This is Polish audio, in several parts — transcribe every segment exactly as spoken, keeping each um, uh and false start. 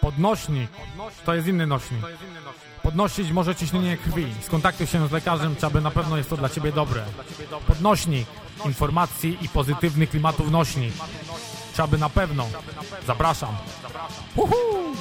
Podnośnik to jest inny nośnik. Podnosić może ciśnienie krwi. Skontaktuj się z lekarzem, czy aby na pewno jest to dla Ciebie dobre. Podnośnik informacji i pozytywnych klimatów nośnik. Czy aby na pewno. Zapraszam. Uhu!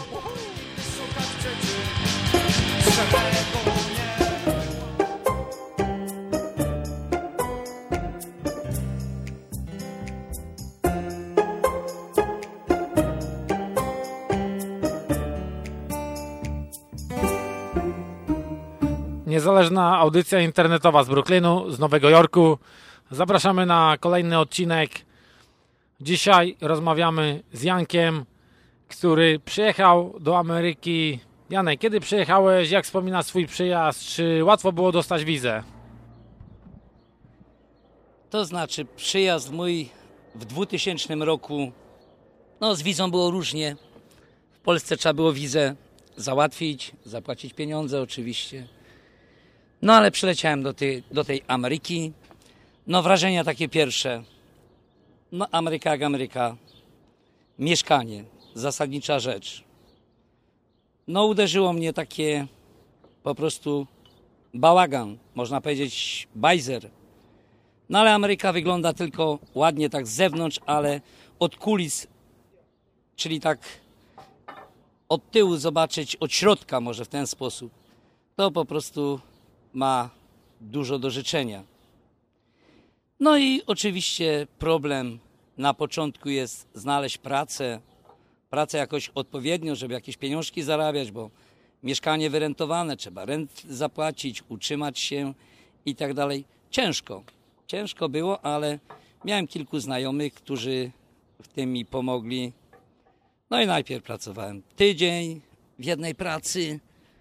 Niezależna audycja internetowa z Brooklynu, z Nowego Jorku. Zapraszamy na kolejny odcinek. Dzisiaj rozmawiamy z Jankiem, który przyjechał do Ameryki. Janek, kiedy przyjechałeś? Jak wspominasz swój przyjazd? Czy łatwo było dostać wizę? To znaczy przyjazd mój w dwutysięcznym roku, no z wizą było różnie. W Polsce trzeba było wizę załatwić, zapłacić pieniądze oczywiście. No ale przyleciałem do tej, do tej Ameryki. No wrażenia takie pierwsze. No Ameryka jak Ameryka. Mieszkanie, zasadnicza rzecz. No uderzyło mnie takie po prostu bałagan, można powiedzieć bajzer. No ale Ameryka wygląda tylko ładnie tak z zewnątrz, ale od kulis, czyli tak od tyłu zobaczyć, od środka może w ten sposób, to po prostu ma dużo do życzenia. No i oczywiście problem na początku jest znaleźć pracę, pracę jakoś odpowiednią, żeby jakieś pieniążki zarabiać, bo mieszkanie wyrentowane, trzeba rent zapłacić, utrzymać się i tak dalej. Ciężko, ciężko było, ale miałem kilku znajomych, którzy w tym mi pomogli. No i najpierw pracowałem tydzień w jednej pracy.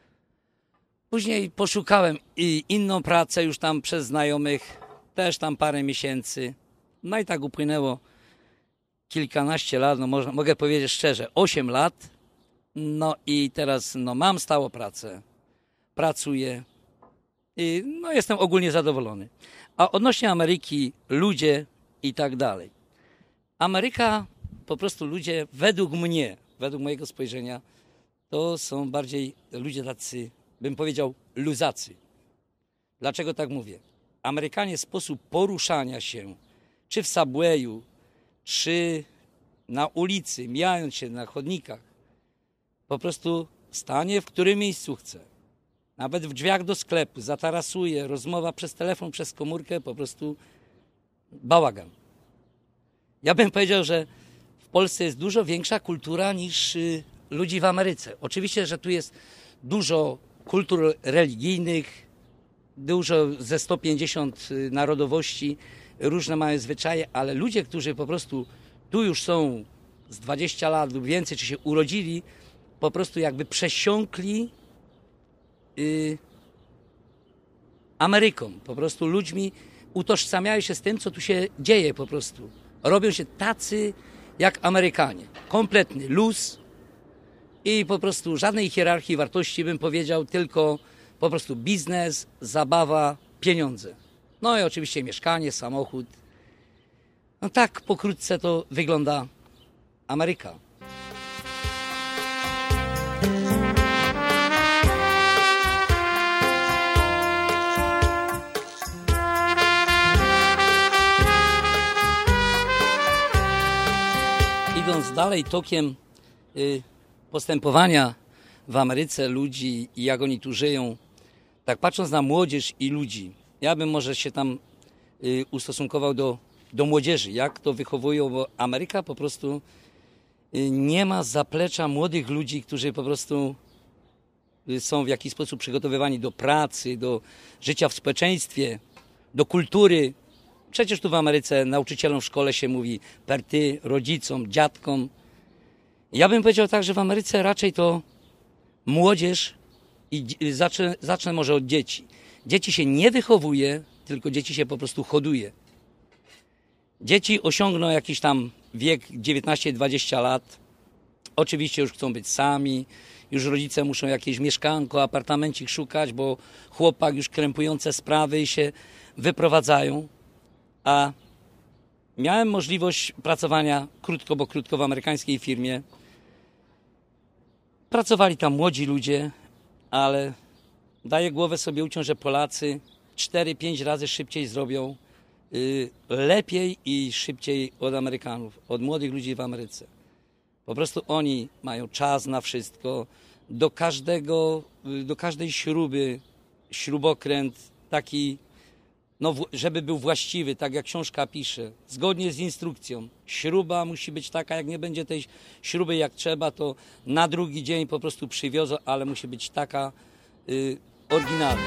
Później poszukałem i inną pracę już tam przez znajomych, też tam parę miesięcy. No i tak upłynęło kilkanaście lat, no może, mogę powiedzieć szczerze, osiem lat. No i teraz no, mam stałą pracę, pracuję i no, jestem ogólnie zadowolony. A odnośnie Ameryki, ludzie i tak dalej. Ameryka, po prostu ludzie według mnie, według mojego spojrzenia, to są bardziej ludzie tacy, bym powiedział, luzacy. Dlaczego tak mówię? Amerykanie sposób poruszania się, czy w subwayu, czy na ulicy, mijając się na chodnikach, po prostu stanie w którym miejscu chce. Nawet w drzwiach do sklepu, zatarasuje, rozmowa przez telefon, przez komórkę, po prostu bałagan. Ja bym powiedział, że w Polsce jest dużo większa kultura niż y, ludzi w Ameryce. Oczywiście, że tu jest dużo kultur religijnych, dużo ze sto pięćdziesiąt narodowości, różne mają zwyczaje, ale ludzie, którzy po prostu tu już są z dwadzieścia lat lub więcej, czy się urodzili, po prostu jakby przesiąkli y, Ameryką. Po prostu ludźmi utożsamiają się z tym, co tu się dzieje po prostu. Robią się tacy jak Amerykanie. Kompletny luz i po prostu żadnej hierarchii wartości, bym powiedział, tylko po prostu biznes, zabawa, pieniądze. No i oczywiście mieszkanie, samochód. No tak pokrótce to wygląda Ameryka. Idąc dalej tokiem y, postępowania w Ameryce ludzi i jak oni tu żyją, tak patrząc na młodzież i ludzi, ja bym może się tam y, ustosunkował do, do młodzieży, jak to wychowują, bo Ameryka po prostu y, nie ma zaplecza młodych ludzi, którzy po prostu y, są w jakiś sposób przygotowywani do pracy, do życia w społeczeństwie, do kultury. Przecież tu w Ameryce nauczycielom w szkole się mówi per ty, rodzicom, dziadkom. Ja bym powiedział tak, że w Ameryce raczej to młodzież i zacznę, zacznę może od dzieci. Dzieci się nie wychowuje, tylko dzieci się po prostu hoduje. Dzieci osiągną jakiś tam wiek dziewiętnaście dwadzieścia lat. Oczywiście już chcą być sami, już rodzice muszą jakieś mieszkanko, apartamencik szukać, bo chłopak już krępujące sprawy i się wyprowadzają. A miałem możliwość pracowania krótko, bo krótko w amerykańskiej firmie. Pracowali tam młodzi ludzie, ale daję głowę sobie uciąć, że Polacy cztery pięć razy szybciej zrobią, yy, lepiej i szybciej od Amerykanów, od młodych ludzi w Ameryce. Po prostu oni mają czas na wszystko, do każdego, do każdej śruby, śrubokręt taki, no, żeby był właściwy, tak jak książka pisze, zgodnie z instrukcją. Śruba musi być taka, jak nie będzie tej śruby jak trzeba, to na drugi dzień po prostu przywiozą, ale musi być taka y, oryginalna.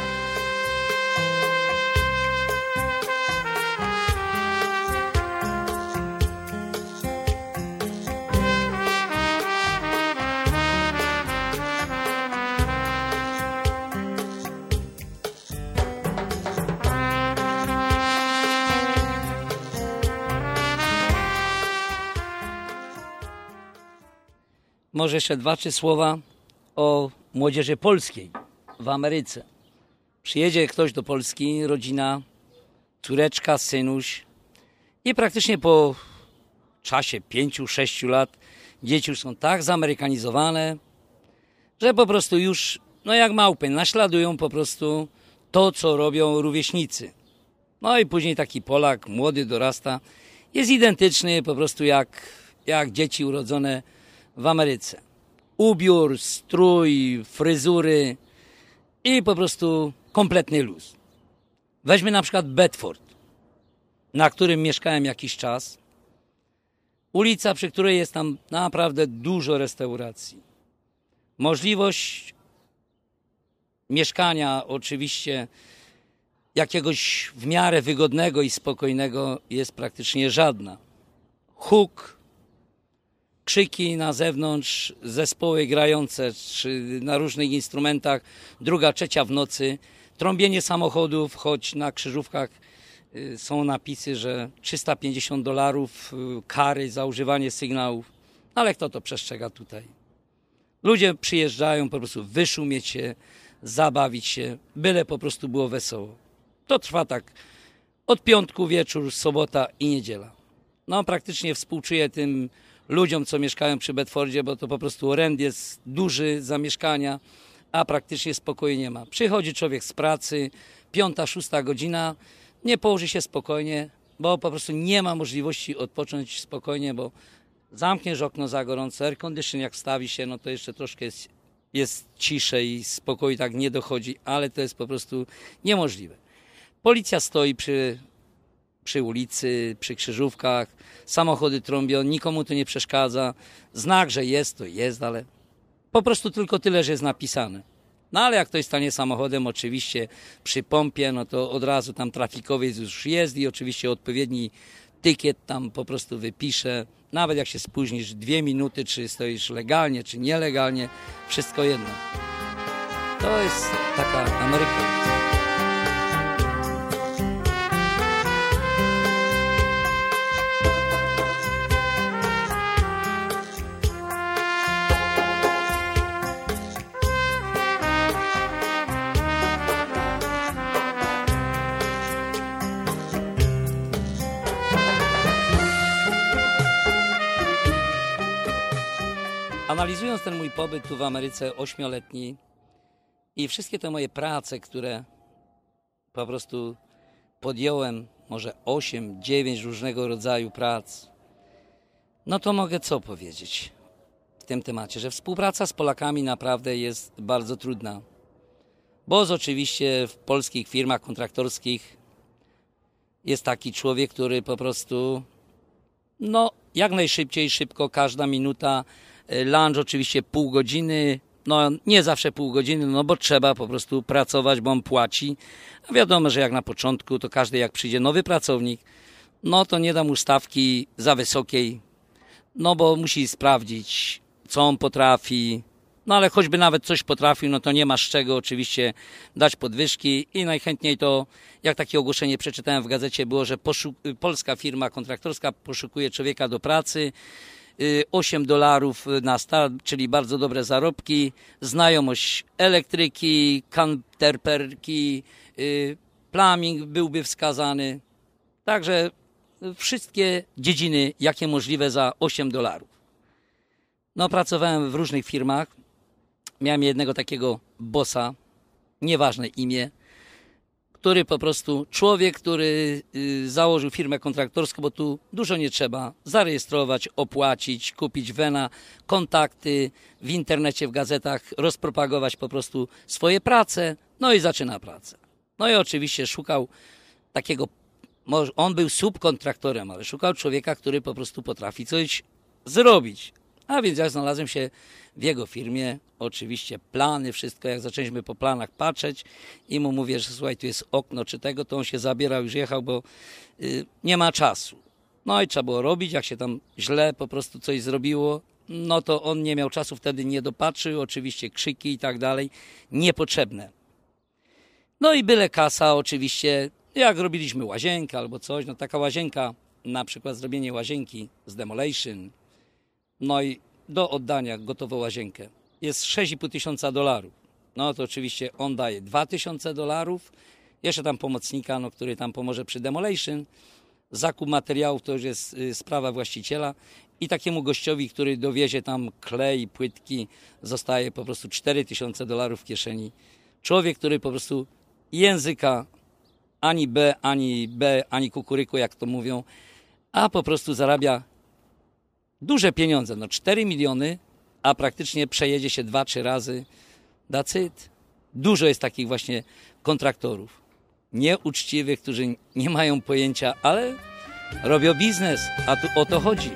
Może jeszcze dwa, trzy słowa o młodzieży polskiej w Ameryce. Przyjedzie ktoś do Polski, rodzina, córeczka, synuś i praktycznie po czasie pięciu, sześciu lat dzieci już są tak zamerykanizowane, że po prostu już, no jak małpy, naśladują po prostu to, co robią rówieśnicy. No i później taki Polak, młody, dorasta, jest identyczny po prostu jak, jak dzieci urodzone w Ameryce. Ubiór, strój, fryzury i po prostu kompletny luz. Weźmy na przykład Bedford, na którym mieszkałem jakiś czas. Ulica, przy której jest tam naprawdę dużo restauracji. Możliwość mieszkania oczywiście jakiegoś w miarę wygodnego i spokojnego jest praktycznie żadna. Huk, krzyki na zewnątrz, zespoły grające czy na różnych instrumentach, druga, trzecia w nocy, trąbienie samochodów, choć na krzyżówkach są napisy, że trzysta pięćdziesiąt dolarów kary za używanie sygnałów, ale kto to przestrzega tutaj? Ludzie przyjeżdżają po prostu wyszumieć się, zabawić się, byle po prostu było wesoło. To trwa tak od piątku wieczór, sobota i niedziela. No praktycznie współczuję tym ludziom, co mieszkają przy Bedfordzie, bo to po prostu rent jest duży za mieszkania, a praktycznie spokoju nie ma. Przychodzi człowiek z pracy, piąta, szósta godzina, nie położy się spokojnie, bo po prostu nie ma możliwości odpocząć spokojnie, bo zamkniesz okno za gorąco, air condition jak wstawi się, no to jeszcze troszkę jest, jest ciszej i spokoju tak nie dochodzi, ale to jest po prostu niemożliwe. Policja stoi przy, przy ulicy, przy krzyżówkach, samochody trąbią, nikomu to nie przeszkadza. Znak, że jest, to jest, ale po prostu tylko tyle, że jest napisane. No ale jak ktoś stanie samochodem oczywiście przy pompie, no to od razu tam trafikowiec już jest i oczywiście odpowiedni tykiet tam po prostu wypisze. Nawet jak się spóźnisz dwie minuty, czy stoisz legalnie, czy nielegalnie, wszystko jedno. To jest taka Ameryka. Analizując ten mój pobyt tu w Ameryce ośmioletni i wszystkie te moje prace, które po prostu podjąłem, może osiem, dziewięć różnego rodzaju prac, no to mogę co powiedzieć w tym temacie, że współpraca z Polakami naprawdę jest bardzo trudna. Bo z oczywiście w polskich firmach kontraktorskich jest taki człowiek, który po prostu no jak najszybciej, szybko, każda minuta, lunch oczywiście pół godziny, no nie zawsze pół godziny, no bo trzeba po prostu pracować, bo on płaci. A wiadomo, że jak na początku, to każdy jak przyjdzie nowy pracownik, no to nie da mu stawki za wysokiej, no bo musi sprawdzić, co on potrafi. No ale choćby nawet coś potrafił, no to nie ma z czego oczywiście dać podwyżki i najchętniej to, jak takie ogłoszenie przeczytałem w gazecie, było, że poszuk- polska firma kontraktorska poszukuje człowieka do pracy, osiem dolarów na start, czyli bardzo dobre zarobki, znajomość elektryki, kanterperki, plumbing byłby wskazany. Także wszystkie dziedziny, jakie możliwe za osiem dolarów. No pracowałem w różnych firmach miałem jednego takiego bossa, nieważne imię, który po prostu, człowiek, który y, założył firmę kontraktorską, bo tu dużo nie trzeba, zarejestrować, opłacić, kupić wena, kontakty w internecie, w gazetach, rozpropagować po prostu swoje prace, no i zaczyna pracę. No i oczywiście szukał takiego, on był subkontraktorem, ale szukał człowieka, który po prostu potrafi coś zrobić. A więc ja znalazłem się w jego firmie, oczywiście plany, wszystko, jak zaczęliśmy po planach patrzeć i mu mówię, że słuchaj, tu jest okno czy tego, to on się zabierał, już jechał, bo y, nie ma czasu. No i trzeba było robić, jak się tam źle po prostu coś zrobiło, no to on nie miał czasu, wtedy nie dopatrzył, oczywiście krzyki i tak dalej, niepotrzebne. No i byle kasa oczywiście, jak robiliśmy łazienkę albo coś, no taka łazienka, na przykład zrobienie łazienki z demolition, no i do oddania gotową łazienkę jest sześć i pół tysiąca dolarów. No to oczywiście on daje dwa tysiące dolarów, jeszcze tam pomocnika, no, który tam pomoże przy demolition, zakup materiałów to już jest y, sprawa właściciela i takiemu gościowi, który dowiezie tam klej, płytki, zostaje po prostu cztery tysiące dolarów w kieszeni. Człowiek, który po prostu języka ani B, ani B, ani kukuryku, jak to mówią, a po prostu zarabia duże pieniądze, no cztery miliony, a praktycznie przejedzie się dwa, trzy razy. That's it. Dużo jest takich właśnie kontraktorów. Nieuczciwych, którzy nie mają pojęcia, ale robią biznes, a tu o to chodzi.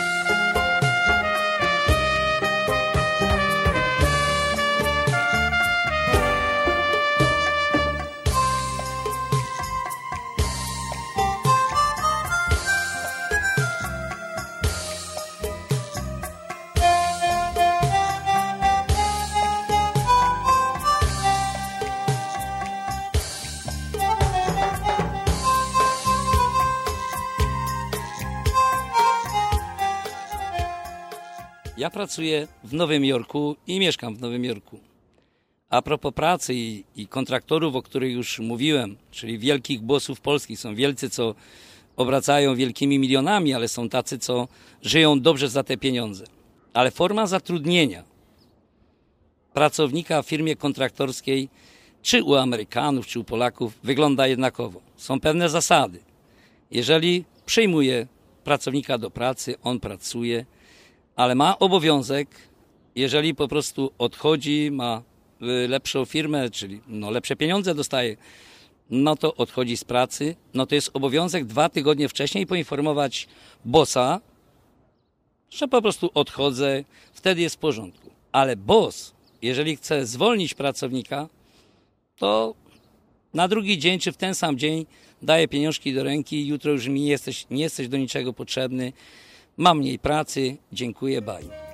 Ja pracuję w Nowym Jorku i mieszkam w Nowym Jorku. A propos pracy i, i kontraktorów, o których już mówiłem, czyli wielkich bossów polskich, są wielcy, co obracają wielkimi milionami, ale są tacy, co żyją dobrze za te pieniądze. Ale forma zatrudnienia pracownika w firmie kontraktorskiej, czy u Amerykanów, czy u Polaków, wygląda jednakowo. Są pewne zasady. Jeżeli przyjmuje pracownika do pracy, on pracuje, ale ma obowiązek, jeżeli po prostu odchodzi, ma lepszą firmę, czyli no lepsze pieniądze dostaje, no to odchodzi z pracy, no to jest obowiązek dwa tygodnie wcześniej poinformować bossa, że po prostu odchodzę, wtedy jest w porządku. Ale boss, jeżeli chce zwolnić pracownika, to na drugi dzień, czy w ten sam dzień daje pieniążki do ręki, jutro już mi nie jesteś, nie jesteś do niczego potrzebny, mam mniej pracy, dziękuję, bye.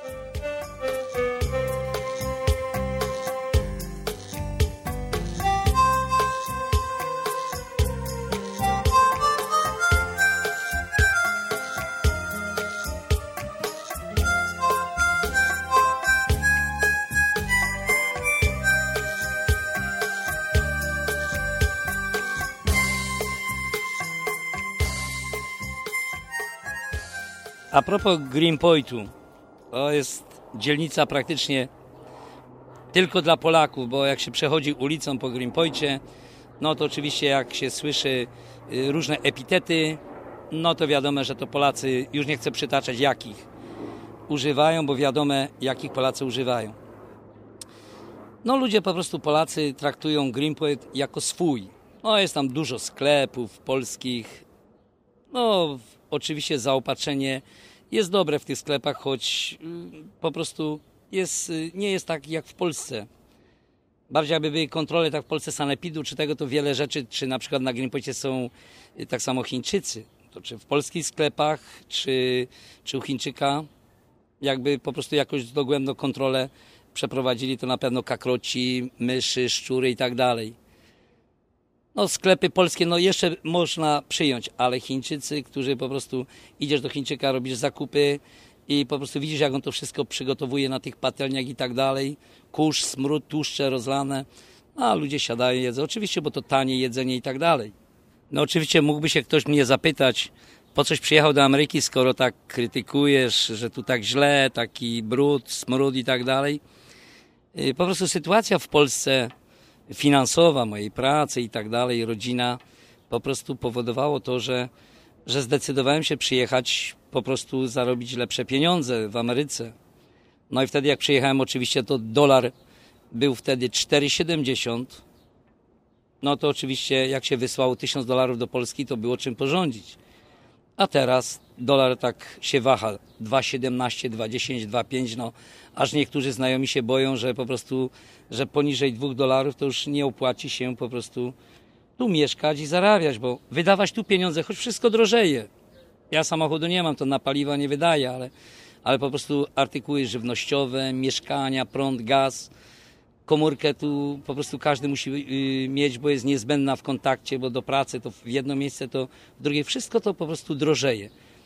A propos Greenpointu, to jest dzielnica praktycznie tylko dla Polaków, bo jak się przechodzi ulicą po Greenpoincie, no to oczywiście jak się słyszy różne epitety, no to wiadomo, że to Polacy, już nie chcę przytaczać jakich używają, bo wiadomo jakich Polacy używają. No ludzie po prostu, Polacy traktują Greenpoint jako swój. No jest tam dużo sklepów polskich, no oczywiście zaopatrzenie jest dobre w tych sklepach, choć po prostu jest, nie jest tak jak w Polsce. Bardziej jakby były kontrole tak w Polsce sanepidu, czy tego, to wiele rzeczy, czy na przykład na Greenpoincie są tak samo Chińczycy. To czy w polskich sklepach, czy, czy u Chińczyka, jakby po prostu jakoś dogłębną kontrolę przeprowadzili, to na pewno kakroci, myszy, szczury i tak dalej. No sklepy polskie, no jeszcze można przyjąć, ale Chińczycy, którzy po prostu idziesz do Chińczyka, robisz zakupy i po prostu widzisz, jak on to wszystko przygotowuje na tych patelniach i tak dalej. Kurz, smród, tłuszcze rozlane, a ludzie siadają, jedzą. Oczywiście, bo to tanie jedzenie i tak dalej. No oczywiście mógłby się ktoś mnie zapytać, po coś przyjechał do Ameryki, skoro tak krytykujesz, że tu tak źle, taki brud, smród i tak dalej. Po prostu sytuacja w Polsce finansowa, mojej pracy i tak dalej, rodzina, po prostu powodowało to, że, że zdecydowałem się przyjechać, po prostu zarobić lepsze pieniądze w Ameryce. No i wtedy jak przyjechałem, oczywiście to dolar był wtedy cztery siedemdziesiąt. No to oczywiście jak się wysłało tysiąc dolarów do Polski, to było czym porządzić. A teraz dolar tak się waha, dwa siedemnaście, dwa dziesięć, dwa pięć, no aż niektórzy znajomi się boją, że po prostu, że poniżej dwóch dolarów to już nie opłaci się po prostu tu mieszkać i zarabiać, bo wydawać tu pieniądze, choć wszystko drożeje. Ja samochodu nie mam, to na paliwa nie wydaję, ale, ale po prostu artykuły żywnościowe, mieszkania, prąd, gaz, komórkę tu po prostu każdy musi yy, mieć, bo jest niezbędna w kontakcie, bo do pracy to w jedno miejsce, to w drugie, wszystko to po prostu drożeje.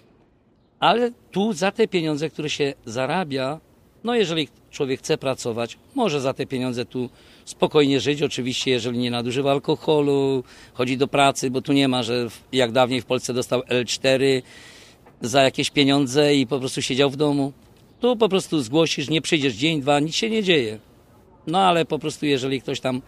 Ale tu za te pieniądze, które się zarabia, no jeżeli człowiek chce pracować, może za te pieniądze tu spokojnie żyć, oczywiście jeżeli nie nadużywa alkoholu, chodzi do pracy, bo tu nie ma, że jak dawniej w Polsce dostał L cztery za jakieś pieniądze i po prostu siedział w domu. Tu po prostu zgłosisz, nie przyjdziesz dzień, dwa, nic się nie dzieje. No ale po prostu jeżeli ktoś tam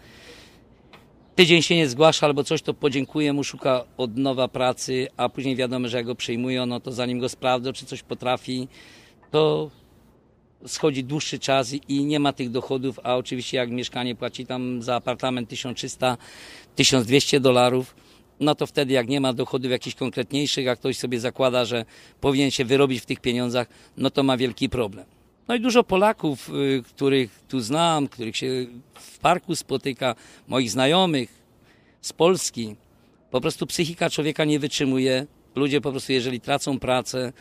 tydzień się nie zgłasza albo coś, to podziękuję mu, szuka od nowa pracy, a później wiadomo, że jak go przyjmują, no to zanim go sprawdzą, czy coś potrafi, to schodzi dłuższy czas i nie ma tych dochodów, a oczywiście jak mieszkanie płaci tam za apartament tysiąc trzysta, tysiąc dwieście dolarów, no to wtedy jak nie ma dochodów jakichś konkretniejszych, a ktoś sobie zakłada, że powinien się wyrobić w tych pieniądzach, no to ma wielki problem. No i dużo Polaków, których tu znam, których się w parku spotyka, moich znajomych z Polski, po prostu psychika człowieka nie wytrzymuje. Ludzie po prostu, jeżeli tracą pracę,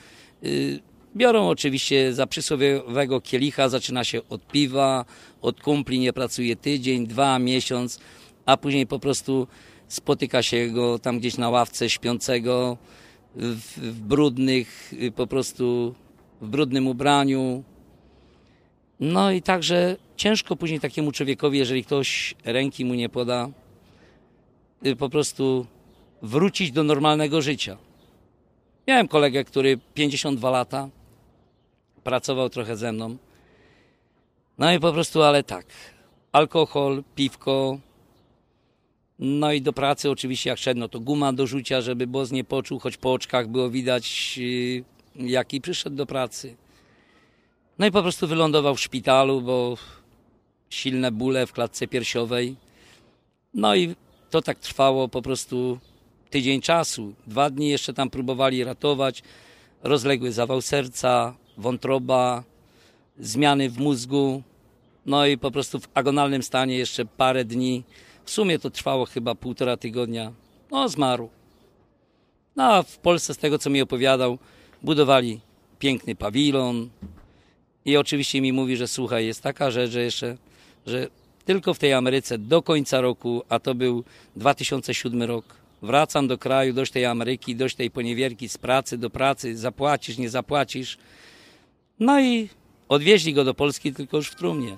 biorą oczywiście za przysłowiowego kielicha, zaczyna się od piwa, od kumpli, nie pracuje tydzień, dwa, miesiąc, a później po prostu spotyka się go tam gdzieś na ławce śpiącego, w, w brudnych, po prostu w brudnym ubraniu. No i także ciężko później takiemu człowiekowi, jeżeli ktoś ręki mu nie poda, po prostu wrócić do normalnego życia. Miałem kolegę, który pięćdziesiąt dwa lata, pracował trochę ze mną. No i po prostu, ale tak, alkohol, piwko, no i do pracy oczywiście jak szedł, no to guma do rzucia, żeby boss nie poczuł, choć po oczkach było widać, jaki przyszedł do pracy. No i po prostu wylądował w szpitalu, bo silne bóle w klatce piersiowej. No i to tak trwało po prostu tydzień czasu. Dwa dni jeszcze tam próbowali ratować. Rozległy zawał serca, wątroba, zmiany w mózgu. No i po prostu w agonalnym stanie jeszcze parę dni. W sumie to trwało chyba półtora tygodnia. No zmarł. No a w Polsce, z tego co mi opowiadał, budowali piękny pawilon. I oczywiście mi mówi, że słuchaj, jest taka rzecz, że jeszcze, że tylko w tej Ameryce do końca roku, a to był dwa tysiące siódmy rok, wracam do kraju, dość tej Ameryki, dość tej poniewierki, z pracy do pracy, zapłacisz, nie zapłacisz. No i odwieźli go do Polski, tylko już w trumnie.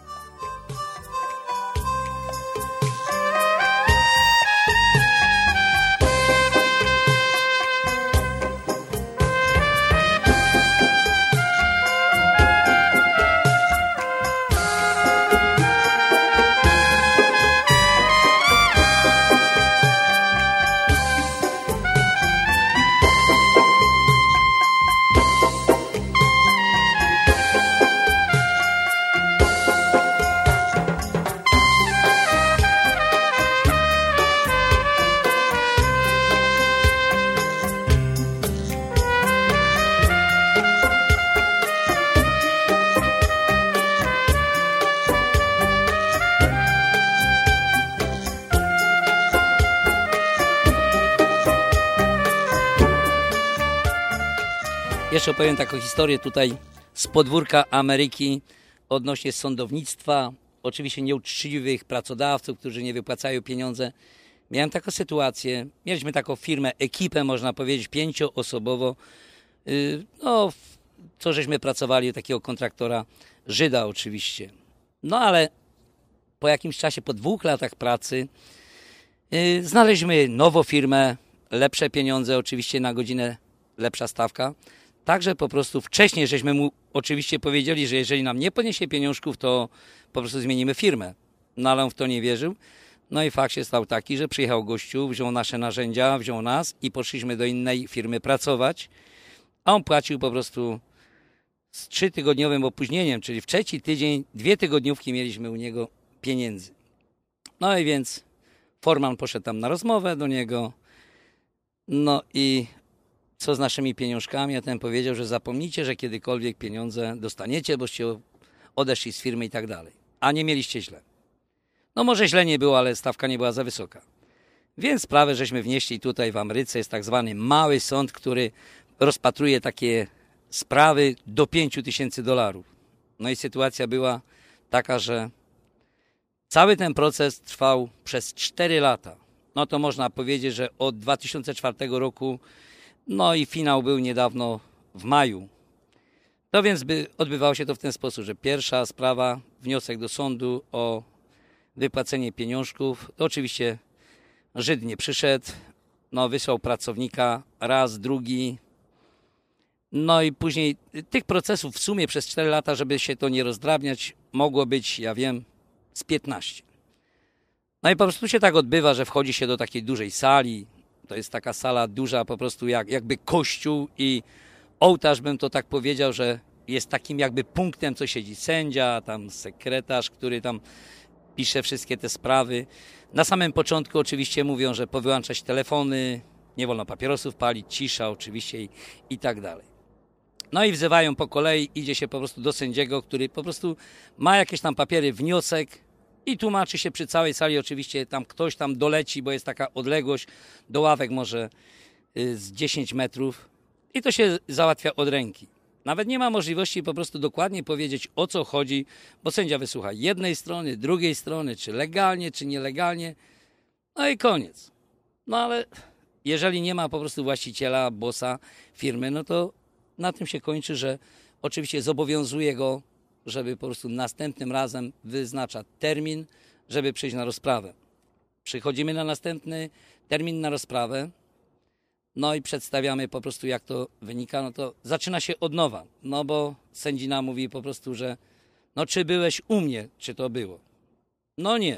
Jeszcze opowiem taką historię tutaj z podwórka Ameryki odnośnie sądownictwa, oczywiście nieuczciwych pracodawców, którzy nie wypłacają pieniądze. Miałem taką sytuację, mieliśmy taką firmę, ekipę można powiedzieć, pięcioosobowo, no co żeśmy pracowali u takiego kontraktora, Żyda oczywiście. No ale po jakimś czasie, po dwóch latach pracy znaleźliśmy nową firmę, lepsze pieniądze, oczywiście na godzinę lepsza stawka. Także po prostu wcześniej żeśmy mu oczywiście powiedzieli, że jeżeli nam nie podniesie pieniążków, to po prostu zmienimy firmę. No ale on w to nie wierzył. No i fakt się stał taki, że przyjechał gościu, wziął nasze narzędzia, wziął nas i poszliśmy do innej firmy pracować, a on płacił po prostu z trzytygodniowym opóźnieniem, czyli w trzeci tydzień, dwie tygodniówki mieliśmy u niego pieniędzy. No i więc Forman poszedł tam na rozmowę do niego, no i co z naszymi pieniążkami, a ten powiedział, że zapomnijcie, że kiedykolwiek pieniądze dostaniecie, boście odeszli z firmy i tak dalej, a nie mieliście źle. No może źle nie było, ale stawka nie była za wysoka. Więc sprawę żeśmy wnieśli tutaj w Ameryce, jest tak zwany mały sąd, który rozpatruje takie sprawy do pięciu tysięcy dolarów. No i sytuacja była taka, że cały ten proces trwał przez cztery lata. No to można powiedzieć, że od dwa tysiące czwartego roku, no i finał był niedawno w maju. No więc by odbywało się to w ten sposób, że pierwsza sprawa, wniosek do sądu o wypłacenie pieniążków, to oczywiście Żyd nie przyszedł, no wysłał pracownika raz, drugi, no i później tych procesów w sumie przez cztery lata, żeby się to nie rozdrabniać, mogło być, ja wiem, z piętnaście. No i po prostu się tak odbywa, że wchodzi się do takiej dużej sali, to jest taka sala duża, po prostu jak, jakby kościół i ołtarz, bym to tak powiedział, że jest takim jakby punktem, co siedzi sędzia, tam sekretarz, który tam pisze wszystkie te sprawy. Na samym początku oczywiście mówią, że powyłączać telefony, nie wolno papierosów palić, cisza oczywiście i, i tak dalej. No i wzywają po kolei, idzie się po prostu do sędziego, który po prostu ma jakieś tam papiery, wniosek i tłumaczy się przy całej sali. Oczywiście tam ktoś tam doleci, bo jest taka odległość do ławek może z dziesięć metrów i to się załatwia od ręki. Nawet nie ma możliwości po prostu dokładnie powiedzieć, o co chodzi, bo sędzia wysłucha jednej strony, drugiej strony, czy legalnie, czy nielegalnie, no i koniec. No ale jeżeli nie ma po prostu właściciela, bossa firmy, no to na tym się kończy, że oczywiście zobowiązuje go, żeby po prostu następnym razem wyznacza termin, żeby przyjść na rozprawę. Przychodzimy na następny termin na rozprawę, no i przedstawiamy po prostu, jak to wynika, no to zaczyna się od nowa, no bo sędzina mówi po prostu, że no czy byłeś u mnie, czy to było? No nie.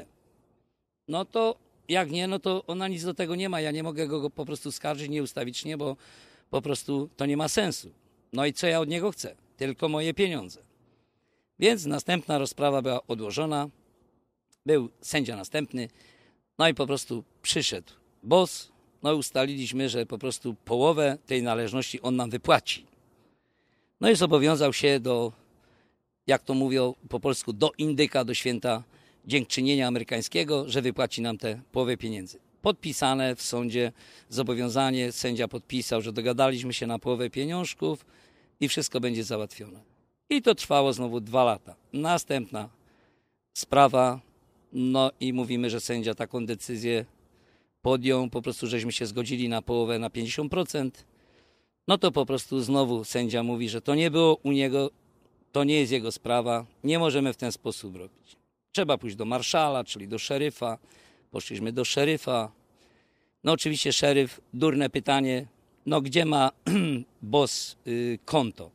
No to jak nie, no to ona nic do tego nie ma, ja nie mogę go po prostu skarżyć nieustawicznie, bo po prostu to nie ma sensu. No i co ja od niego chcę? Tylko moje pieniądze. Więc następna rozprawa była odłożona, był sędzia następny, no i po prostu przyszedł boss. No i ustaliliśmy, że po prostu połowę tej należności on nam wypłaci. No i zobowiązał się do, jak to mówią po polsku, do indyka, do święta dziękczynienia amerykańskiego, że wypłaci nam tę połowę pieniędzy. Podpisane w sądzie zobowiązanie, sędzia podpisał, że dogadaliśmy się na połowę pieniążków i wszystko będzie załatwione. I to trwało znowu dwa lata. Następna sprawa, no i mówimy, że sędzia taką decyzję podjął, po prostu żeśmy się zgodzili na połowę, na pięćdziesiąt procent, no to po prostu znowu sędzia mówi, że to nie było u niego, to nie jest jego sprawa, nie możemy w ten sposób robić. Trzeba pójść do marszala, czyli do szeryfa, poszliśmy do szeryfa, no oczywiście szeryf, durne pytanie, no gdzie ma boss y, konto,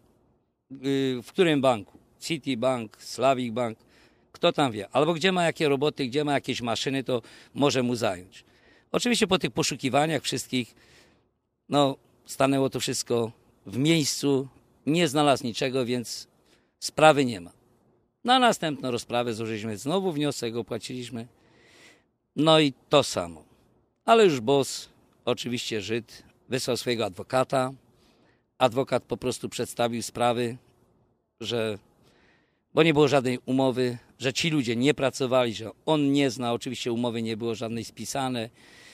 y, w którym banku, Citibank, Slavic Bank, kto tam wie, albo gdzie ma jakie roboty, gdzie ma jakieś maszyny, to może mu zająć. Oczywiście po tych poszukiwaniach wszystkich, no stanęło to wszystko w miejscu, nie znalazł niczego, więc sprawy nie ma. Na następną rozprawę złożyliśmy znowu wniosek, opłaciliśmy, no i to samo. Ale już boss, oczywiście Żyd, wysłał swojego adwokata. Adwokat po prostu przedstawił sprawy, że, bo nie było żadnej umowy, że ci ludzie nie pracowali, że on nie zna, oczywiście umowy nie było żadnej spisane.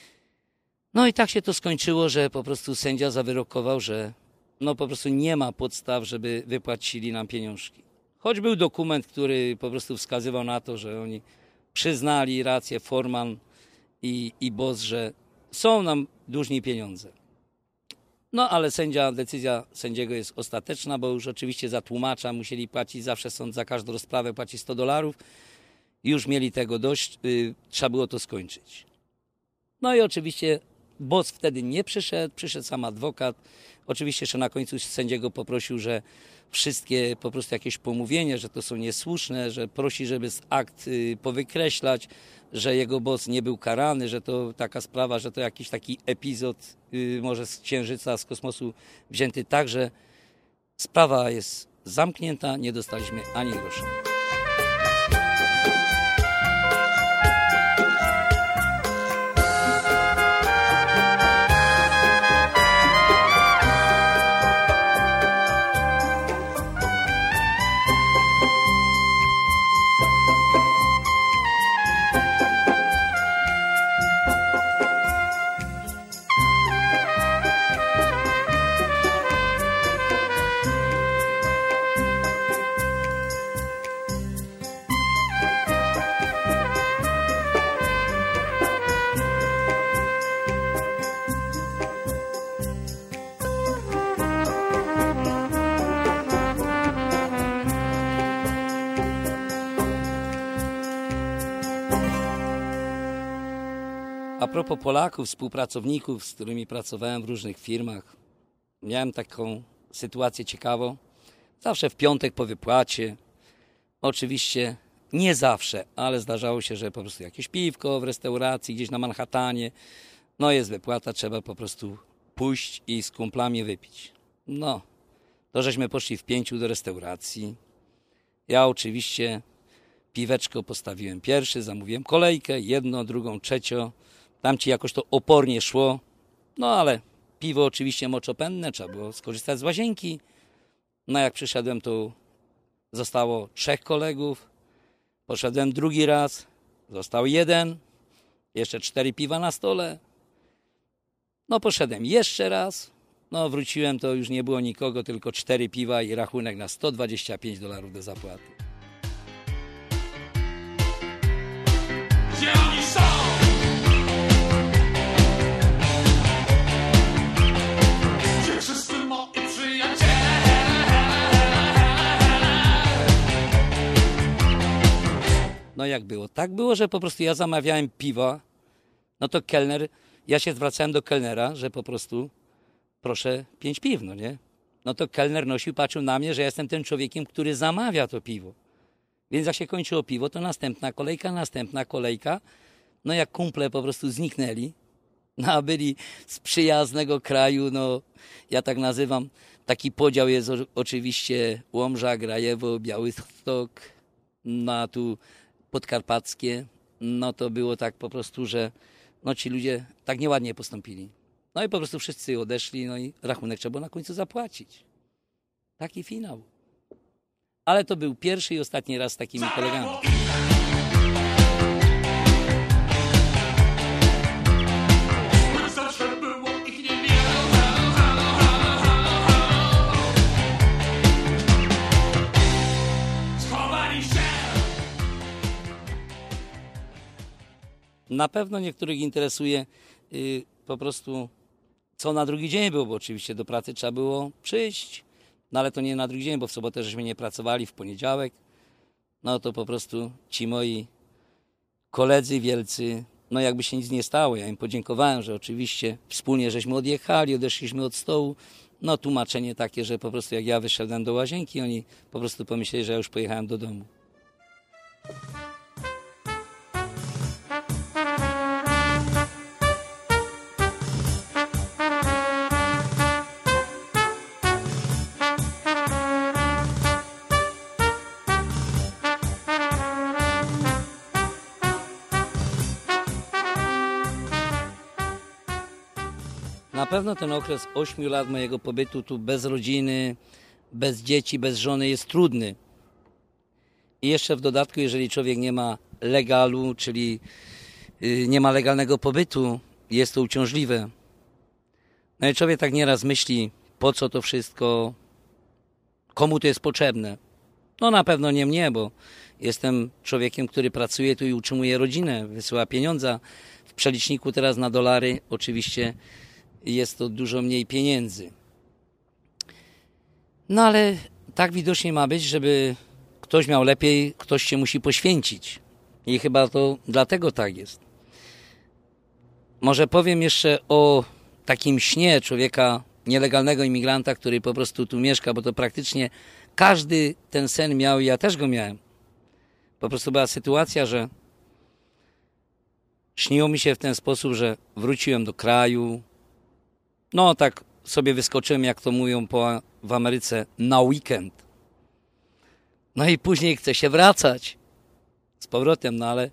No i tak się to skończyło, że po prostu sędzia zawyrokował, że no po prostu nie ma podstaw, żeby wypłacili nam pieniążki. Choć był dokument, który po prostu wskazywał na to, że oni przyznali rację, Forman i, i boss, że są nam dłużni pieniądze. No ale sędzia, decyzja sędziego jest ostateczna, bo już oczywiście za tłumacza musieli płacić, zawsze sąd za każdą rozprawę płaci sto dolarów. Już mieli tego dość, yy, trzeba było to skończyć. No i oczywiście boss wtedy nie przyszedł, przyszedł sam adwokat. Oczywiście jeszcze na końcu sędziego poprosił, że wszystkie po prostu jakieś pomówienia, że to są niesłuszne, że prosi, żeby z akt y, powykreślać, że jego boss nie był karany, że to taka sprawa, że to jakiś taki epizod y, może z Księżyca, z kosmosu wzięty. Także sprawa jest zamknięta, nie dostaliśmy ani grosza. A propos Polaków, współpracowników, z którymi pracowałem w różnych firmach, miałem taką sytuację ciekawą. Zawsze w piątek po wypłacie, oczywiście nie zawsze, ale zdarzało się, że po prostu jakieś piwko w restauracji gdzieś na Manhattanie, no jest wypłata, trzeba po prostu pójść i z kumplami wypić. No, to żeśmy poszli w pięciu do restauracji. Ja oczywiście piweczko postawiłem pierwszy, zamówiłem kolejkę, jedno, drugą, trzecią. Tam ci jakoś to opornie szło, no ale piwo oczywiście moczopędne, trzeba było skorzystać z łazienki. No jak przyszedłem, to zostało trzech kolegów, poszedłem drugi raz, został jeden, jeszcze cztery piwa na stole. No poszedłem jeszcze raz, no wróciłem, to już nie było nikogo, tylko cztery piwa i rachunek na sto dwadzieścia pięć dolarów do zapłaty. Gdzie oni są? No jak było? Tak było, że po prostu ja zamawiałem piwa, no to kelner, ja się zwracałem do kelnera, że po prostu proszę pięć piw, no nie? No to kelner nosił, patrzył na mnie, że ja jestem tym człowiekiem, który zamawia to piwo. Więc jak się kończyło piwo, to następna kolejka, następna kolejka. No jak kumple po prostu zniknęli, no a byli z przyjaznego kraju, no ja tak nazywam, taki podział jest o, oczywiście Łomża, Grajewo, Białystok, no a tu podkarpackie, no to było tak po prostu, że no ci ludzie tak nieładnie postąpili. No i po prostu wszyscy odeszli, no i rachunek trzeba było na końcu zapłacić. Taki finał. Ale to był pierwszy i ostatni raz z takimi kolegami. Na pewno niektórych interesuje yy, po prostu, co na drugi dzień było, bo oczywiście do pracy trzeba było przyjść, no ale to nie na drugi dzień, bo w sobotę żeśmy nie pracowali, w poniedziałek, no to po prostu ci moi koledzy wielcy, no jakby się nic nie stało, ja im podziękowałem, że oczywiście wspólnie żeśmy odjechali, odeszliśmy od stołu, no tłumaczenie takie, że po prostu jak ja wyszedłem do łazienki, oni po prostu pomyśleli, że ja już pojechałem do domu. Na pewno ten okres ośmiu lat mojego pobytu tu bez rodziny, bez dzieci, bez żony jest trudny. I jeszcze w dodatku, jeżeli człowiek nie ma legalu, czyli nie ma legalnego pobytu, jest to uciążliwe. No i człowiek tak nieraz myśli, po co to wszystko, komu to jest potrzebne. No na pewno nie mnie, bo jestem człowiekiem, który pracuje tu i utrzymuje rodzinę, wysyła pieniądze. W przeliczniku teraz na dolary oczywiście jest to dużo mniej pieniędzy. No ale tak widocznie ma być, żeby ktoś miał lepiej, ktoś się musi poświęcić. I chyba to dlatego tak jest. Może powiem jeszcze o takim śnie człowieka, nielegalnego imigranta, który po prostu tu mieszka, bo to praktycznie każdy ten sen miał i ja też go miałem. Po prostu była sytuacja, że śniło mi się w ten sposób, że wróciłem do kraju. No tak sobie wyskoczyłem, jak to mówią po, w Ameryce, na weekend. No i później chcę się wracać z powrotem, no ale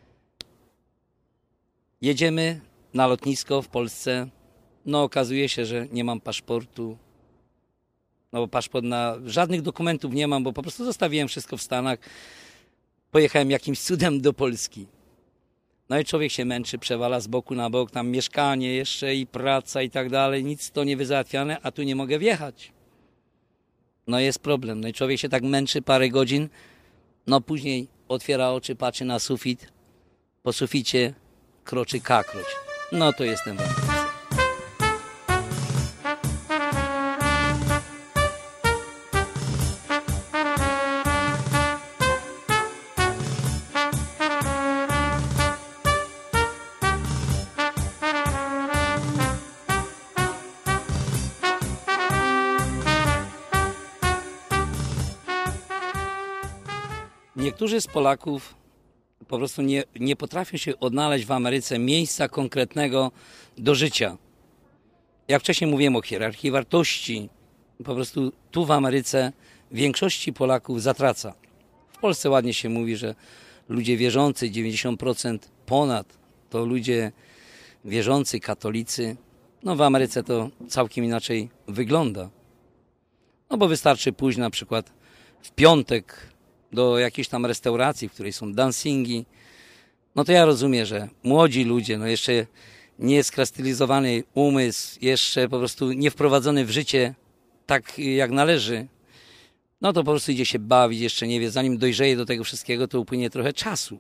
jedziemy na lotnisko w Polsce. No okazuje się, że nie mam paszportu. No bo paszport na... Żadnych dokumentów nie mam, bo po prostu zostawiłem wszystko w Stanach. Pojechałem jakimś cudem do Polski. No i człowiek się męczy, przewala z boku na bok, tam mieszkanie jeszcze i praca i tak dalej. Nic to nie wyzałatwiane, a tu nie mogę wjechać. No jest problem. No i człowiek się tak męczy parę godzin. No później otwiera oczy, patrzy na sufit. Po suficie kroczy kakroć. No to jestem wam. Niektórzy z Polaków po prostu nie, nie potrafią się odnaleźć w Ameryce miejsca konkretnego do życia. Jak wcześniej mówiłem o hierarchii wartości, po prostu tu w Ameryce większości Polaków zatraca. W Polsce ładnie się mówi, że ludzie wierzący, dziewięćdziesiąt procent ponad to ludzie wierzący, katolicy. No w Ameryce to całkiem inaczej wygląda. No bo wystarczy pójść na przykład w piątek do jakiejś tam restauracji, w której są dancingi. No to ja rozumiem, że młodzi ludzie, no jeszcze nie skrystalizowany umysł, jeszcze po prostu nie wprowadzony w życie tak jak należy, no to po prostu idzie się bawić, jeszcze nie wie, zanim dojrzeje do tego wszystkiego, to upłynie trochę czasu.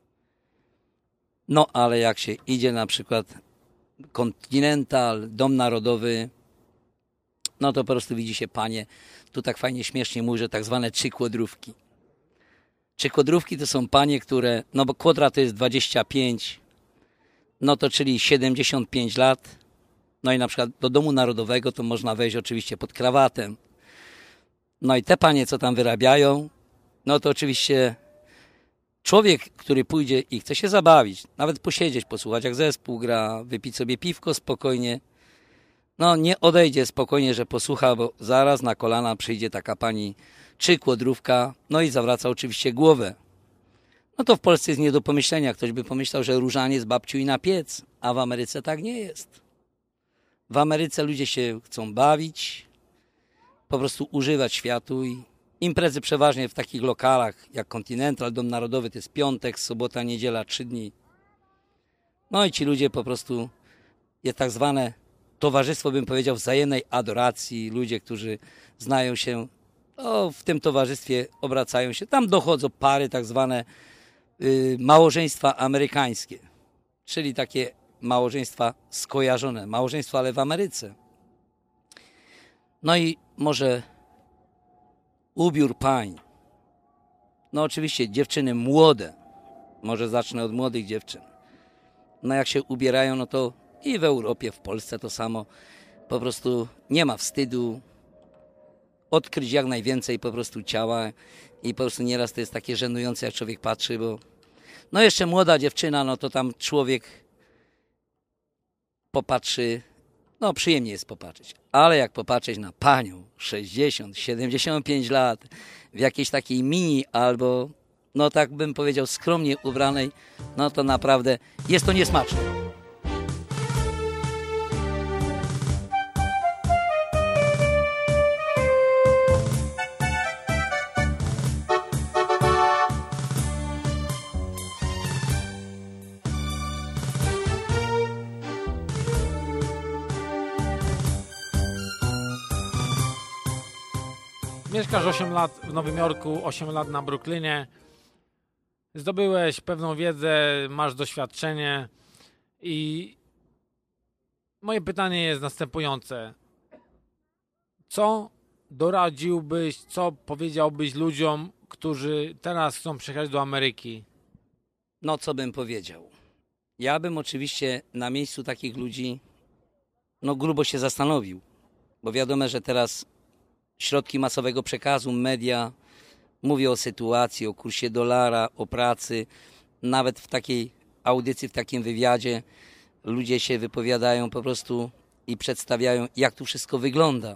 No ale jak się idzie na przykład Continental, Dom Narodowy, no to po prostu widzi się panie, tu tak fajnie śmiesznie mówi, że tak zwane trzy kłodrówki. Trzy kłodrówki to są panie, które, no bo kłodra to jest dwadzieścia pięć, no to czyli siedemdziesiąt pięć lat. No i na przykład do Domu Narodowego to można wejść oczywiście pod krawatem. No i te panie, co tam wyrabiają, no to oczywiście człowiek, który pójdzie i chce się zabawić, nawet posiedzieć, posłuchać jak zespół gra, wypić sobie piwko spokojnie, no nie odejdzie spokojnie, że posłucha, bo zaraz na kolana przyjdzie taka pani czy kłodrówka, no i zawraca oczywiście głowę. No to w Polsce jest nie do pomyślenia. Ktoś by pomyślał, że różaniec, babciu i na piec, a w Ameryce tak nie jest. W Ameryce ludzie się chcą bawić, po prostu używać światu i imprezy przeważnie w takich lokalach jak Continental, Dom Narodowy, to jest piątek, sobota, niedziela, trzy dni. No i ci ludzie po prostu, jest tak zwane towarzystwo, bym powiedział, wzajemnej adoracji. Ludzie, którzy znają się, no, w tym towarzystwie obracają się. Tam dochodzą pary tak zwane y, małżeństwa amerykańskie, czyli takie małżeństwa skojarzone, małżeństwa, ale w Ameryce. No i może ubiór pań. No oczywiście dziewczyny młode, może zacznę od młodych dziewczyn. No jak się ubierają, no to i w Europie, w Polsce to samo. Po prostu nie ma wstydu. Odkryć jak najwięcej po prostu ciała i po prostu nieraz to jest takie żenujące, jak człowiek patrzy, bo no jeszcze młoda dziewczyna, no to tam człowiek popatrzy, no przyjemnie jest popatrzeć, ale jak popatrzeć na panią sześćdziesiąt, siedemdziesiąt pięć lat w jakiejś takiej mini albo, no tak bym powiedział, skromnie ubranej, no to naprawdę jest to niesmaczne. Mieszkasz osiem lat w Nowym Jorku, osiem lat na Brooklynie. Zdobyłeś pewną wiedzę, masz doświadczenie i moje pytanie jest następujące. Co doradziłbyś, co powiedziałbyś ludziom, którzy teraz chcą przyjechać do Ameryki? No co bym powiedział? Ja bym oczywiście na miejscu takich ludzi no grubo się zastanowił, bo wiadomo, że teraz środki masowego przekazu, media mówią o sytuacji, o kursie dolara, o pracy. Nawet w takiej audycji, w takim wywiadzie ludzie się wypowiadają po prostu i przedstawiają, jak tu wszystko wygląda.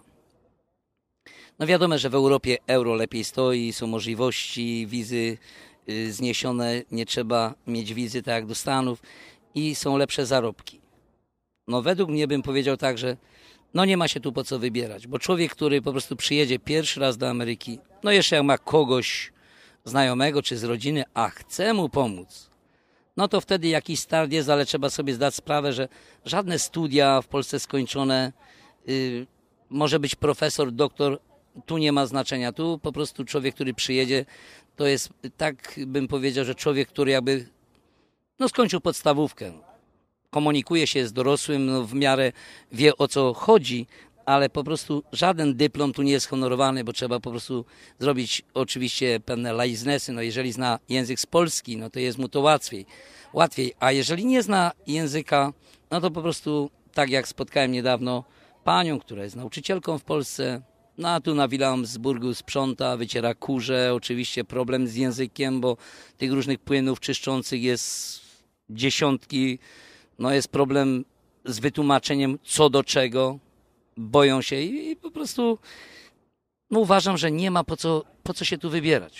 No wiadomo, że w Europie euro lepiej stoi, są możliwości, wizy y, zniesione, nie trzeba mieć wizy tak jak do Stanów i są lepsze zarobki. No według mnie bym powiedział tak, że no nie ma się tu po co wybierać, bo człowiek, który po prostu przyjedzie pierwszy raz do Ameryki, no jeszcze jak ma kogoś znajomego czy z rodziny, a chce mu pomóc, no to wtedy jakiś start jest, ale trzeba sobie zdać sprawę, że żadne studia w Polsce skończone, yy, może być profesor, doktor, tu nie ma znaczenia. Tu po prostu człowiek, który przyjedzie, to jest, tak bym powiedział, że człowiek, który jakby no skończył podstawówkę. Komunikuje się z dorosłym, no w miarę wie, o co chodzi, ale po prostu żaden dyplom tu nie jest honorowany, bo trzeba po prostu zrobić oczywiście pewne laieznesy. No jeżeli zna język z Polski, no to jest mu to łatwiej. łatwiej. A jeżeli nie zna języka, no to po prostu tak jak spotkałem niedawno panią, która jest nauczycielką w Polsce, no a tu na Wilhelmsburgu sprząta, wyciera kurze, oczywiście problem z językiem, bo tych różnych płynów czyszczących jest dziesiątki, no jest problem z wytłumaczeniem co do czego, boją się i, i po prostu no uważam, że nie ma po co, po co się tu wybierać.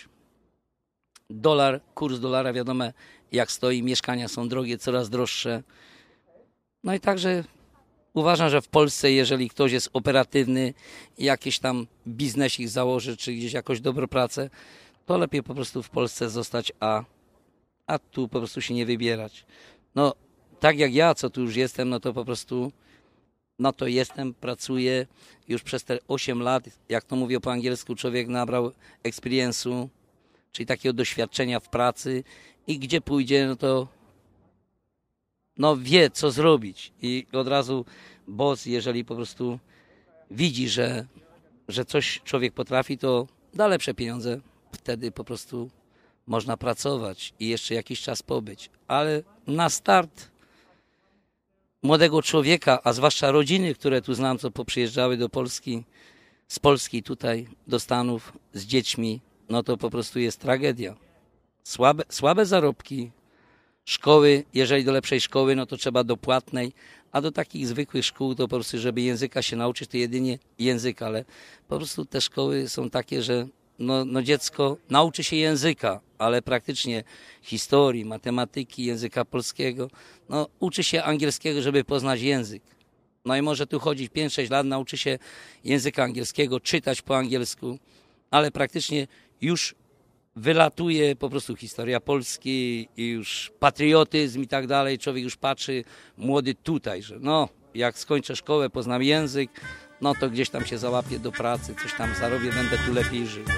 Dolar, kurs dolara wiadomo jak stoi, mieszkania są drogie, coraz droższe. No i także uważam, że w Polsce, jeżeli ktoś jest operatywny, jakiś tam biznesik założy, czy gdzieś jakoś dobrą pracę, to lepiej po prostu w Polsce zostać, a, a tu po prostu się nie wybierać. No tak jak ja, co tu już jestem, no to po prostu no to jestem, pracuję już przez te osiem lat, jak to mówię po angielsku, człowiek nabrał experience'u, czyli takiego doświadczenia w pracy i gdzie pójdzie, no to no wie, co zrobić. I od razu boss, jeżeli po prostu widzi, że, że coś człowiek potrafi, to da lepsze pieniądze. Wtedy po prostu można pracować i jeszcze jakiś czas pobyć. Ale na start młodego człowieka, a zwłaszcza rodziny, które tu znam, co poprzyjeżdżały do Polski, z Polski tutaj do Stanów z dziećmi, no to po prostu jest tragedia. Słabe, słabe zarobki, szkoły, jeżeli do lepszej szkoły, no to trzeba do płatnej, a do takich zwykłych szkół to po prostu, żeby języka się nauczyć, to jedynie język, ale po prostu te szkoły są takie, że no, no dziecko nauczy się języka, ale praktycznie historii, matematyki, języka polskiego, no uczy się angielskiego, żeby poznać język. No i może tu chodzić pięć sześć lat, nauczy się języka angielskiego, czytać po angielsku, ale praktycznie już wylatuje po prostu historia Polski i już patriotyzm i tak dalej. Człowiek już patrzy, młody tutaj, że no, jak skończę szkołę, poznam język, no to gdzieś tam się załapię do pracy, coś tam zarobię, będę tu lepiej żył.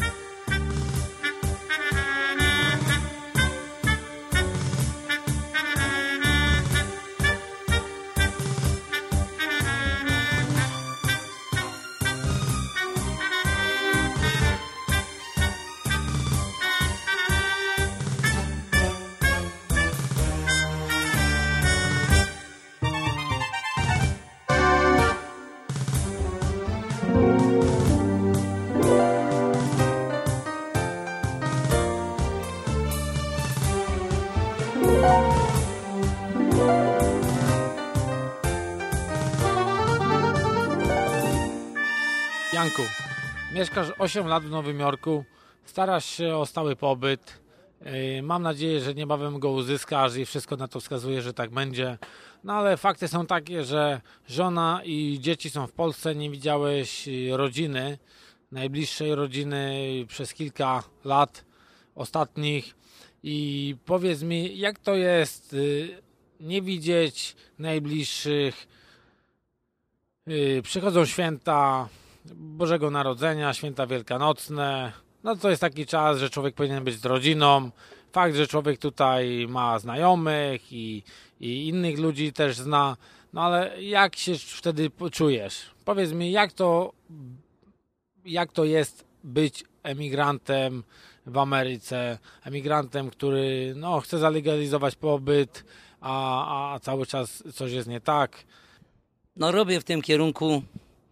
Janku, mieszkasz osiem lat w Nowym Jorku, starasz się o stały pobyt. Mam nadzieję, że niebawem go uzyskasz i wszystko na to wskazuje, że tak będzie. No ale fakty są takie, że żona i dzieci są w Polsce, nie widziałeś rodziny, najbliższej rodziny przez kilka lat ostatnich. I powiedz mi, jak to jest nie widzieć najbliższych? Przychodzą święta Bożego Narodzenia, święta wielkanocne. No to jest taki czas, że człowiek powinien być z rodziną. Fakt, że człowiek tutaj ma znajomych i, i innych ludzi też zna. No ale jak się wtedy czujesz? Powiedz mi, jak to, jak to jest być emigrantem w Ameryce, emigrantem, który no, chce zalegalizować pobyt, a, a cały czas coś jest nie tak. No robię w tym kierunku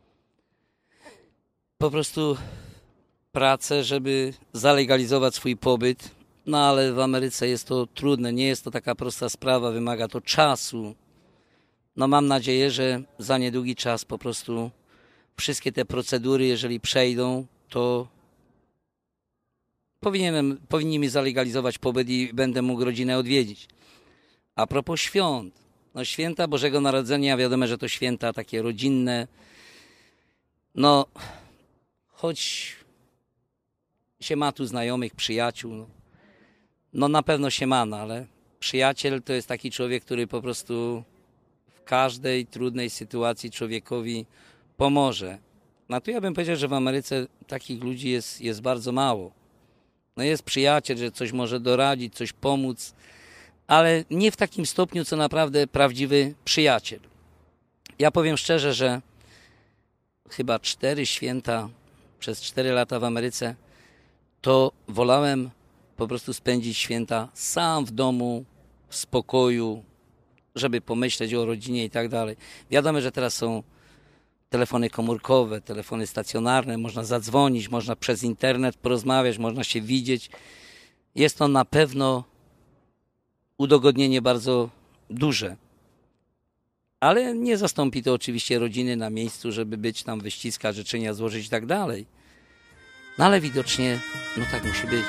po prostu pracę, żeby zalegalizować swój pobyt. No ale w Ameryce jest to trudne, nie jest to taka prosta sprawa, wymaga to czasu. No mam nadzieję, że za niedługi czas po prostu wszystkie te procedury, jeżeli przejdą, to powinienem, powinni mi zalegalizować pobyt i będę mógł rodzinę odwiedzić. A propos świąt, no święta Bożego Narodzenia, wiadomo, że to święta takie rodzinne. No, choć się ma tu znajomych, przyjaciół, no, no na pewno się ma, no, ale przyjaciel to jest taki człowiek, który po prostu w każdej trudnej sytuacji człowiekowi pomoże. No tu ja bym powiedział, że w Ameryce takich ludzi jest, jest bardzo mało. No jest przyjaciel, że coś może doradzić, coś pomóc, ale nie w takim stopniu, co naprawdę prawdziwy przyjaciel. Ja powiem szczerze, że chyba cztery święta przez cztery lata w Ameryce, to wolałem po prostu spędzić święta sam w domu, w spokoju, żeby pomyśleć o rodzinie i tak dalej. Wiadomo, że teraz są telefony komórkowe, telefony stacjonarne, można zadzwonić, można przez internet porozmawiać, można się widzieć. Jest to na pewno udogodnienie bardzo duże. Ale nie zastąpi to oczywiście rodziny na miejscu, żeby być tam, wyściskać, życzenia złożyć i tak dalej. No ale widocznie, no tak musi być.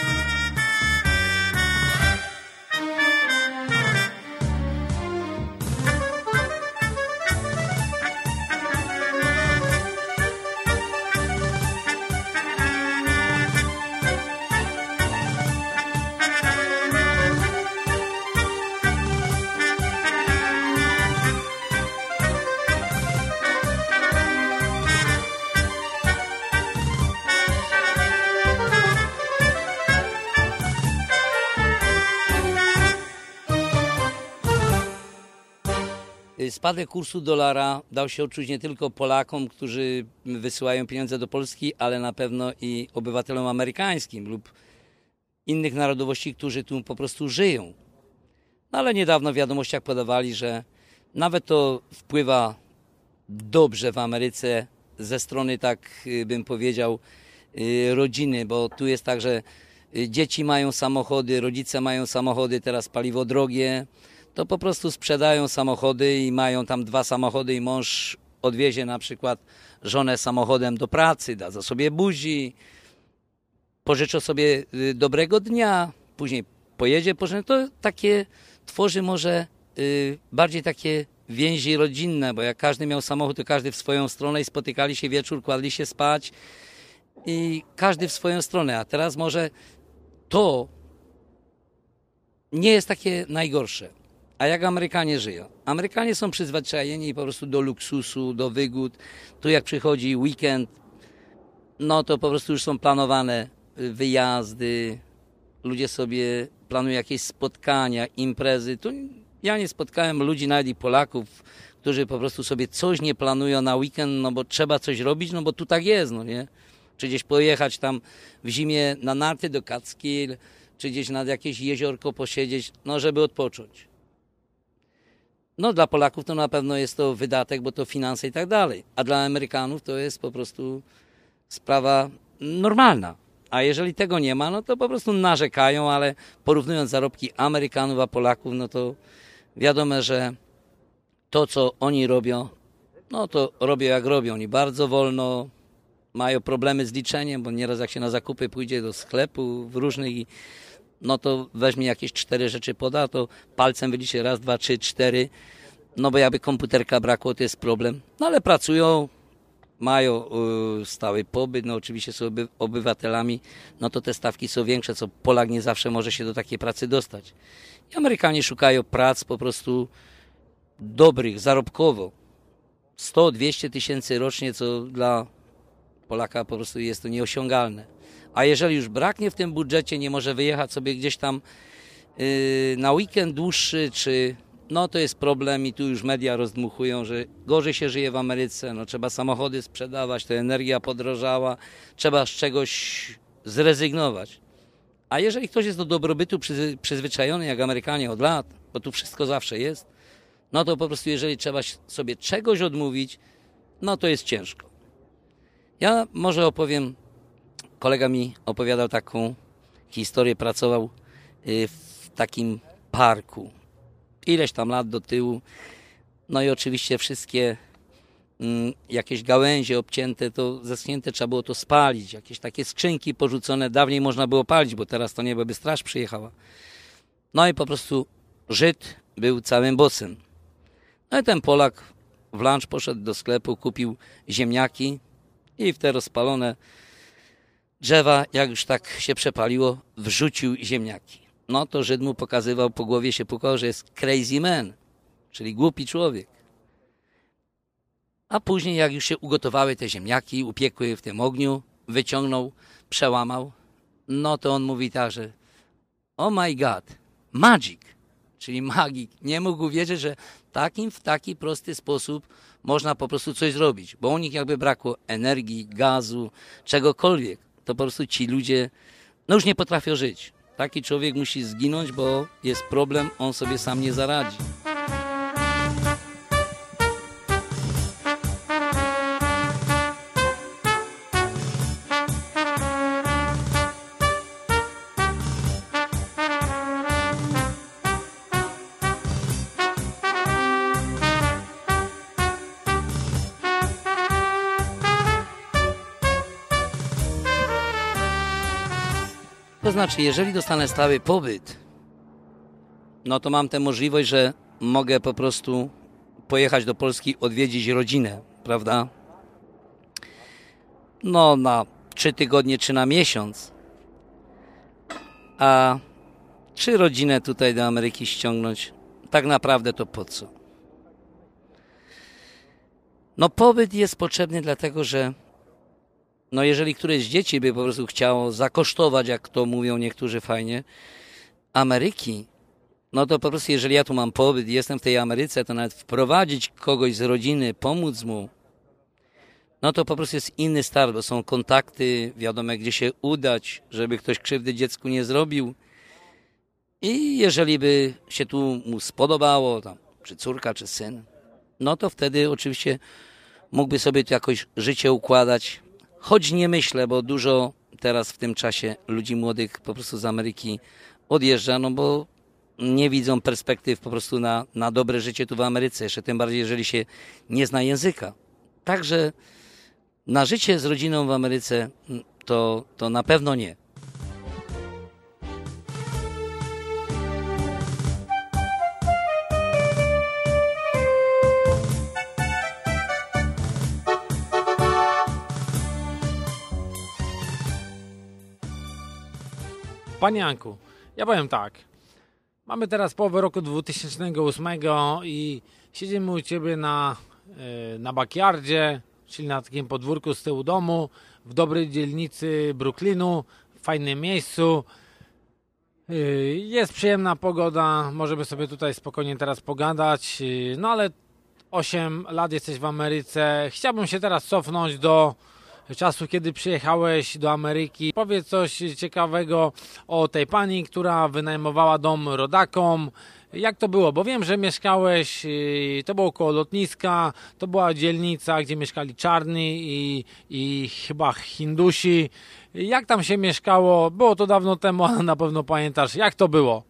Spadek kursu dolara dał się odczuć nie tylko Polakom, którzy wysyłają pieniądze do Polski, ale na pewno i obywatelom amerykańskim lub innych narodowości, którzy tu po prostu żyją. No ale niedawno w wiadomościach podawali, że nawet to wpływa dobrze w Ameryce ze strony, tak bym powiedział, rodziny, bo tu jest tak, że dzieci mają samochody, rodzice mają samochody, teraz paliwo drogie, to po prostu sprzedają samochody i mają tam dwa samochody i mąż odwiezie na przykład żonę samochodem do pracy, da za sobie buzi, pożyczą sobie dobrego dnia, później pojedzie, pożyczą. To takie tworzy może bardziej takie więzi rodzinne, bo jak każdy miał samochód, to każdy w swoją stronę i spotykali się wieczór, kładli się spać i każdy w swoją stronę, a teraz może to nie jest takie najgorsze. A jak Amerykanie żyją? Amerykanie są przyzwyczajeni po prostu do luksusu, do wygód. Tu jak przychodzi weekend, no to po prostu już są planowane wyjazdy. Ludzie sobie planują jakieś spotkania, imprezy. Tu ja nie spotkałem ludzi, nawet i Polaków, którzy po prostu sobie coś nie planują na weekend, no bo trzeba coś robić, no bo tu tak jest, no nie? Czy gdzieś pojechać tam w zimie na narty do Catskill, czy gdzieś nad jakieś jeziorko posiedzieć, no żeby odpocząć. No dla Polaków to na pewno jest to wydatek, bo to finanse i tak dalej. A dla Amerykanów to jest po prostu sprawa normalna. A jeżeli tego nie ma, no to po prostu narzekają, ale porównując zarobki Amerykanów a Polaków, no to wiadomo, że to, co oni robią, no to robią jak robią. Oni bardzo wolno, mają problemy z liczeniem, bo nieraz jak się na zakupy pójdzie do sklepu w różnych, no to weźmie jakieś cztery rzeczy, poda, to palcem wyliczy raz, dwa, trzy, cztery, no bo jakby komputerka brakło, to jest problem. No ale pracują, mają y, stały pobyt, no oczywiście są oby, obywatelami, no to te stawki są większe, co Polak nie zawsze może się do takiej pracy dostać. I Amerykanie szukają prac po prostu dobrych, zarobkowo. sto dwieście tysięcy rocznie, co dla Polaka po prostu jest to nieosiągalne. A jeżeli już braknie w tym budżecie, nie może wyjechać sobie gdzieś tam yy, na weekend dłuższy, czy no to jest problem i tu już media rozdmuchują, że gorzej się żyje w Ameryce, no trzeba samochody sprzedawać, to energia podrożała, trzeba z czegoś zrezygnować. A jeżeli ktoś jest do dobrobytu przyzwy- przyzwyczajony, jak Amerykanie od lat, bo tu wszystko zawsze jest, no to po prostu jeżeli trzeba sobie czegoś odmówić, no to jest ciężko. Ja może opowiem, kolega mi opowiadał taką historię, pracował w takim parku, ileś tam lat do tyłu, no i oczywiście wszystkie mm, jakieś gałęzie obcięte, to zeschnięte, trzeba było to spalić, jakieś takie skrzynki porzucone, dawniej można było palić, bo teraz to nie, by straż przyjechała. No i po prostu Żyd był całym bossem. No i ten Polak w lunch poszedł do sklepu, kupił ziemniaki i w te rozpalone drzewa, jak już tak się przepaliło, wrzucił ziemniaki. No to Żyd mu pokazywał, po głowie się pukał, że jest crazy man, czyli głupi człowiek. A później jak już się ugotowały te ziemniaki, upiekły w tym ogniu, wyciągnął, przełamał, no to on mówi tak, że oh my god, magic, czyli magik. Nie mógł wierzyć, że takim w taki prosty sposób można po prostu coś zrobić, bo u nich jakby brakło energii, gazu, czegokolwiek. To po prostu ci ludzie no już nie potrafią żyć. Taki człowiek musi zginąć, bo jest problem, on sobie sam nie zaradzi. To znaczy, jeżeli dostanę stały pobyt, no to mam tę możliwość, że mogę po prostu pojechać do Polski, odwiedzić rodzinę, prawda? No na trzy tygodnie czy na miesiąc. A czy rodzinę tutaj do Ameryki ściągnąć? Tak naprawdę to po co? No pobyt jest potrzebny dlatego, że no jeżeli któreś z dzieci by po prostu chciało zakosztować, jak to mówią niektórzy fajnie, Ameryki, no to po prostu jeżeli ja tu mam pobyt i jestem w tej Ameryce, to nawet wprowadzić kogoś z rodziny, pomóc mu, no to po prostu jest inny start, bo są kontakty, wiadomo gdzie się udać, żeby ktoś krzywdy dziecku nie zrobił. I jeżeli by się tu mu spodobało, tam, czy córka, czy syn, no to wtedy oczywiście mógłby sobie tu jakoś życie układać. Choć nie myślę, bo dużo teraz w tym czasie ludzi młodych po prostu z Ameryki odjeżdża, no bo nie widzą perspektyw po prostu na, na dobre życie tu w Ameryce, jeszcze tym bardziej, jeżeli się nie zna języka. Także na życie z rodziną w Ameryce to, to na pewno nie. Panie Janku, ja powiem tak. Mamy teraz połowę roku dwa tysiące ósmego i siedzimy u Ciebie na, na backyardzie, czyli na takim podwórku z tyłu domu, w dobrej dzielnicy Brooklynu, w fajnym miejscu. Jest przyjemna pogoda, możemy sobie tutaj spokojnie teraz pogadać, no ale osiem lat jesteś w Ameryce. Chciałbym się teraz cofnąć do czasu, kiedy przyjechałeś do Ameryki. Powiedz coś ciekawego o tej pani, która wynajmowała dom rodakom. Jak to było? Bo wiem, że mieszkałeś, to było koło lotniska, to była dzielnica, gdzie mieszkali czarni i, i chyba Hindusi. Jak tam się mieszkało? Było to dawno temu, ale na pewno pamiętasz. Jak to było?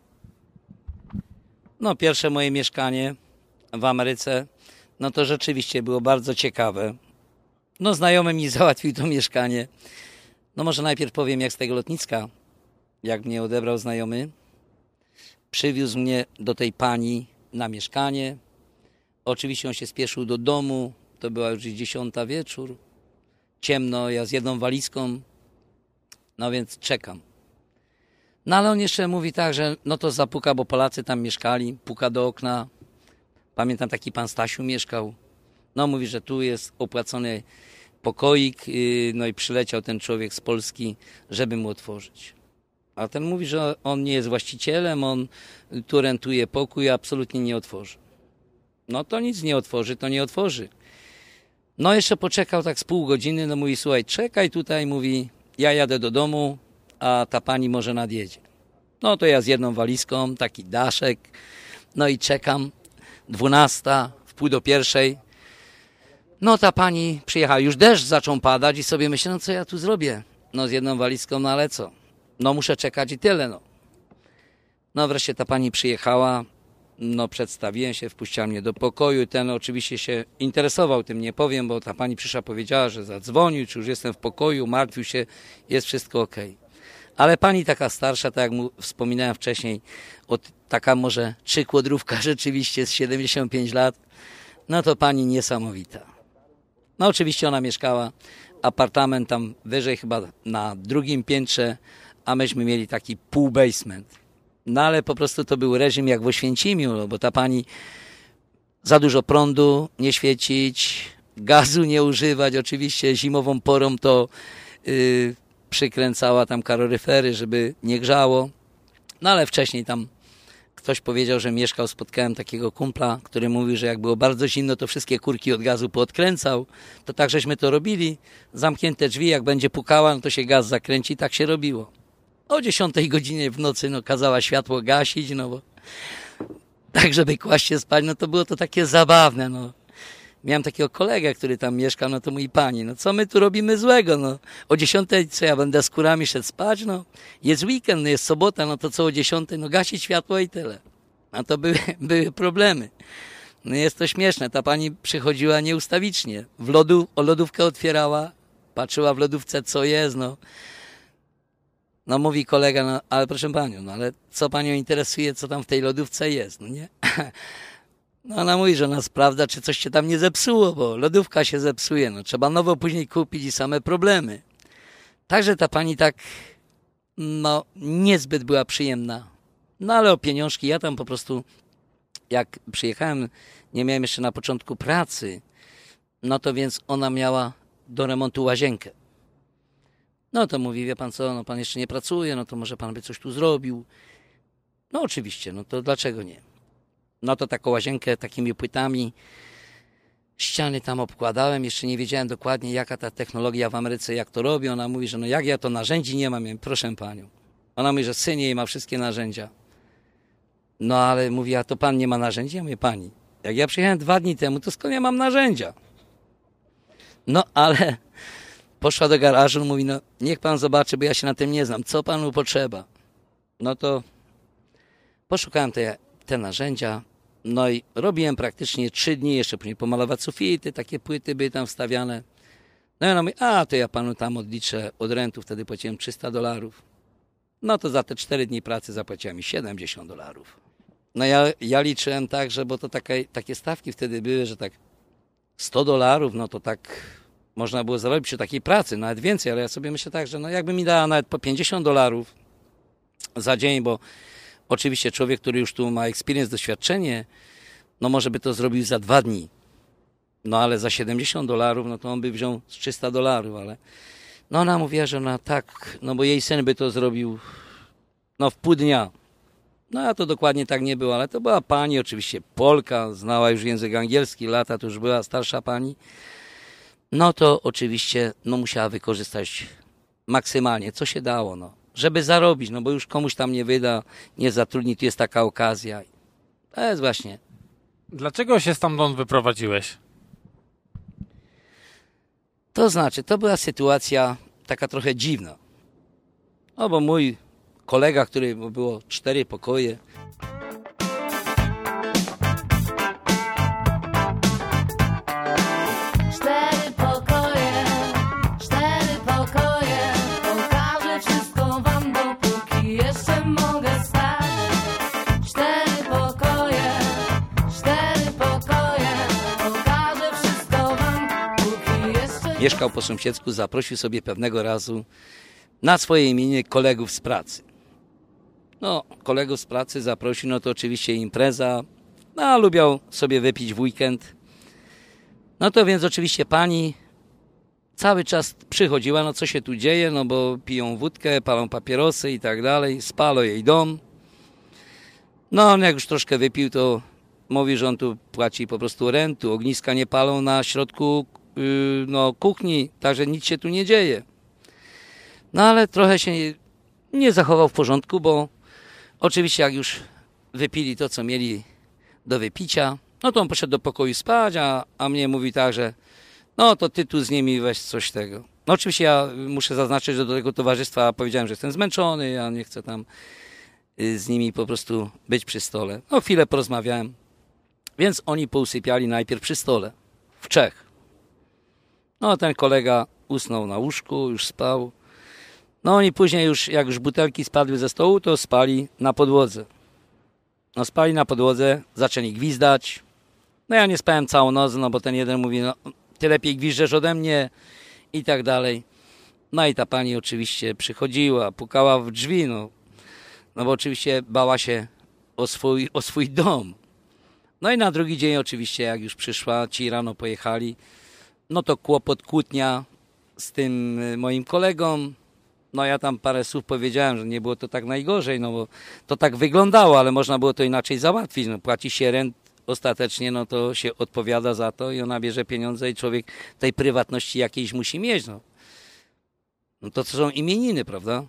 No pierwsze moje mieszkanie w Ameryce, no to rzeczywiście było bardzo ciekawe. No znajomy mi załatwił to mieszkanie. No może najpierw powiem jak z tego lotniska, jak mnie odebrał znajomy. Przywiózł mnie do tej pani na mieszkanie. Oczywiście on się spieszył do domu. To była już dziesiąta wieczór. Ciemno, ja z jedną walizką. No więc czekam. No ale on jeszcze mówi tak, że no to zapuka, bo Polacy tam mieszkali. Puka do okna. Pamiętam taki pan Stasiu mieszkał. No mówi, że tu jest opłacony pokoik. No i przyleciał ten człowiek z Polski, żeby mu otworzyć. A ten mówi, że on nie jest właścicielem, on tu rentuje pokój, absolutnie nie otworzy. No to nic nie otworzy, to nie otworzy. No jeszcze poczekał tak z pół godziny, no mówi, słuchaj, czekaj tutaj, mówi, ja jadę do domu, a ta pani może nadjedzie. No to ja z jedną walizką, taki daszek, No i czekam, dwunasta, w pół do pierwszej. No ta pani przyjechała, już deszcz zaczął padać i sobie myślę, no co ja tu zrobię? No z jedną walizką, no ale co? No muszę czekać i tyle, no. No wreszcie ta pani przyjechała, no przedstawiłem się, wpuściła mnie do pokoju. Ten oczywiście się interesował tym, nie powiem, bo ta pani przyszła, powiedziała, że zadzwonił, czy już jestem w pokoju, martwił się, jest wszystko okej. Ale pani taka starsza, tak jak mu wspominałem wcześniej, od, taka może trzykłodrówka rzeczywiście z siedemdziesiąt pięć lat, no to pani niesamowita. No oczywiście ona mieszkała, apartament tam wyżej chyba na drugim piętrze, a myśmy mieli taki pół basement. No ale po prostu to był reżim jak w Oświęcimiu, no, bo ta pani za dużo prądu nie świecić, gazu nie używać, oczywiście zimową porą to yy, przykręcała tam kaloryfery, żeby nie grzało. No ale wcześniej tam ktoś powiedział, że mieszkał, spotkałem takiego kumpla, który mówił, że jak było bardzo zimno, to wszystkie kurki od gazu poodkręcał. To tak żeśmy to robili, zamknięte drzwi, jak będzie pukała, no to się gaz zakręci, tak się robiło. O dziesiątej godzinie w nocy no, kazała światło gasić, no bo tak, żeby kłaść się spać, no to było to takie zabawne, no. Miałem takiego kolegę, który tam mieszka, no to mój pani, no co my tu robimy złego, no. O dziesiątej, co ja będę z kurami szedł spać, no. Jest weekend, no jest sobota, no to co o dziesiątej, no gasić światło i tyle. A to były, były problemy. No jest to śmieszne, ta pani przychodziła nieustawicznie. W lodu, o lodówkę otwierała, patrzyła w lodówce, co jest, no. No mówi kolega, no ale proszę panią, no ale co panią interesuje, co tam w tej lodówce jest, no nie? No ona mówi, że ona sprawdza, czy coś się tam nie zepsuło, bo lodówka się zepsuje, no trzeba nowo później kupić i same problemy. Także ta pani tak, no niezbyt była przyjemna. No ale o pieniążki, ja tam po prostu, jak przyjechałem, nie miałem jeszcze na początku pracy, no to więc ona miała do remontu łazienkę. No to mówi, wie pan co, no pan jeszcze nie pracuje, no to może pan by coś tu zrobił. No oczywiście, no to dlaczego nie? No to taką łazienkę takimi płytami, ściany tam obkładałem, jeszcze nie wiedziałem dokładnie jaka ta technologia w Ameryce, jak to robi. Ona mówi, że no jak ja to narzędzi nie mam, ja mówię, proszę panią. Ona mówi, że syn jej ma wszystkie narzędzia. No ale mówi, a to pan nie ma narzędzi? Ja mówię, pani, jak ja przyjechałem dwa dni temu, to skąd ja mam narzędzia? No ale poszła do garażu, mówi, no niech pan zobaczy, bo ja się na tym nie znam, co panu potrzeba? No to poszukałem te, te narzędzia, no i robiłem praktycznie trzy dni, jeszcze później pomalować sufity, takie płyty były tam wstawiane. No i ona mówi, a to ja panu tam odliczę od rentu, wtedy płaciłem trzysta dolarów. No to za te cztery dni pracy zapłaciła mi siedemdziesiąt dolarów. No ja, ja liczyłem tak, że bo to takie, takie stawki wtedy były, że tak sto dolarów, no to tak można było zarobić przy takiej pracy, nawet więcej, ale ja sobie myślę tak, że no jakby mi dała nawet po pięćdziesiąt dolarów za dzień, bo oczywiście człowiek, który już tu ma experience, doświadczenie, no może by to zrobił za dwa dni. No ale za siedemdziesiąt dolarów, no to on by wziął z trzysta dolarów, ale no ona mówiła, że ona tak, no bo jej syn by to zrobił no w pół dnia. No a to dokładnie tak nie było, ale to była pani, oczywiście Polka, znała już język angielski, lata to już była starsza pani. No to oczywiście no musiała wykorzystać maksymalnie, co się dało, no, żeby zarobić, no bo już komuś tam nie wyda, nie zatrudni, tu jest taka okazja. To jest właśnie. Dlaczego się stamtąd wyprowadziłeś? To znaczy, to była sytuacja taka trochę dziwna. No bo mój kolega, który było cztery pokoje, Cztery pokoje, cztery pokoje, pokażę wszystko wam, dopóki jeszcze mogę spać. Cztery pokoje, cztery pokoje, pokażę wszystko wam, póki jeszcze... mieszkał po sąsiedzku, zaprosił sobie pewnego razu na swoje imienie kolegów z pracy. No, kolegów z pracy zaprosił, no to oczywiście impreza, no, a lubiał sobie wypić w weekend. No to więc oczywiście pani cały czas przychodziła, no co się tu dzieje, no bo piją wódkę, palą papierosy i tak dalej, spalo jej dom. No on jak już troszkę wypił, to mówi, że on tu płaci po prostu rentu, ogniska nie palą na środku yy, no, kuchni, także nic się tu nie dzieje. No ale trochę się nie zachował w porządku, bo oczywiście jak już wypili to, co mieli do wypicia. No to on poszedł do pokoju spać, a, a mnie mówi tak, że no to ty tu z nimi weź coś tego. No oczywiście ja muszę zaznaczyć, że do tego towarzystwa powiedziałem, że jestem zmęczony, ja nie chcę tam z nimi po prostu być przy stole. No chwilę porozmawiałem, więc oni pousypiali najpierw przy stole, w trzech. No ten kolega usnął na łóżku, już spał. No oni później już, jak już butelki spadły ze stołu, to spali na podłodze. No spali na podłodze, zaczęli gwizdać. No ja nie spałem całą noc, no bo ten jeden mówi, no ty lepiej gwizdżesz ode mnie i tak dalej. No i ta pani oczywiście przychodziła, pukała w drzwi, no, no bo oczywiście bała się o swój, o swój dom. No i na drugi dzień oczywiście, jak już przyszła, ci rano pojechali, no to kłopot, kłótnia z tym moim kolegą. No ja tam parę słów powiedziałem, że nie było to tak najgorzej, no bo to tak wyglądało, ale można było to inaczej załatwić. No, płaci się rent ostatecznie, no to się odpowiada za to i ona bierze pieniądze i człowiek tej prywatności jakiejś musi mieć. No, no to są imieniny, prawda?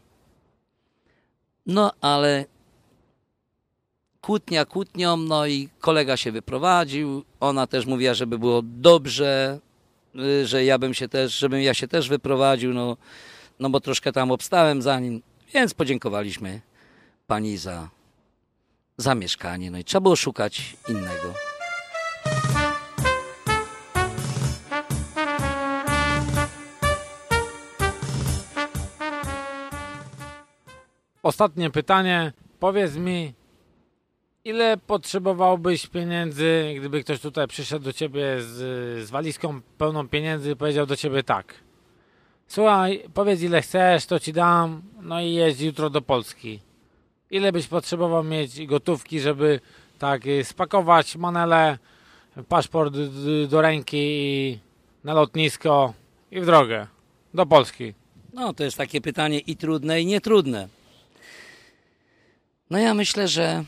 No ale kłótnia kłótnią, no i kolega się wyprowadził, ona też mówiła, żeby było dobrze, że ja bym się też, żebym ja się też wyprowadził, no, no bo troszkę tam obstałem za nim, więc podziękowaliśmy pani za, za mieszkanie, no i trzeba było szukać innego. Ostatnie pytanie. Powiedz mi, ile potrzebowałbyś pieniędzy, gdyby ktoś tutaj przyszedł do ciebie z, z walizką pełną pieniędzy i powiedział do ciebie tak. Słuchaj, powiedz ile chcesz, to ci dam, no i jedź jutro do Polski. Ile byś potrzebował mieć gotówki, żeby tak spakować manele, paszport do ręki i na lotnisko i w drogę do Polski? No to jest takie pytanie i trudne, i nietrudne. No ja myślę, że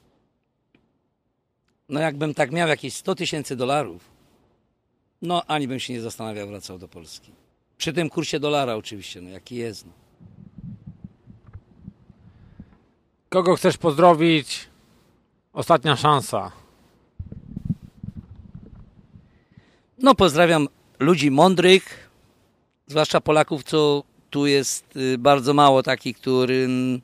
no jakbym tak miał jakieś sto tysięcy dolarów, no ani bym się nie zastanawiał, wracał do Polski. Przy tym kursie dolara oczywiście, no jaki jest. No. Kogo chcesz pozdrowić? Ostatnia szansa. No pozdrawiam ludzi mądrych, zwłaszcza Polaków, co tu jest bardzo mało takich, którym,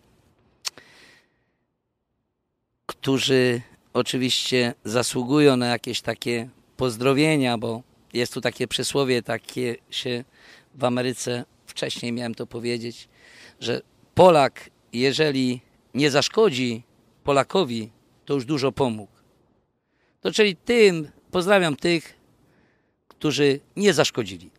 którzy oczywiście zasługują na jakieś takie pozdrowienia, bo jest tu takie przysłowie, takie się w Ameryce, wcześniej miałem to powiedzieć, że Polak, jeżeli nie zaszkodzi Polakowi, to już dużo pomógł. To czyli tym, pozdrawiam tych, którzy nie zaszkodzili.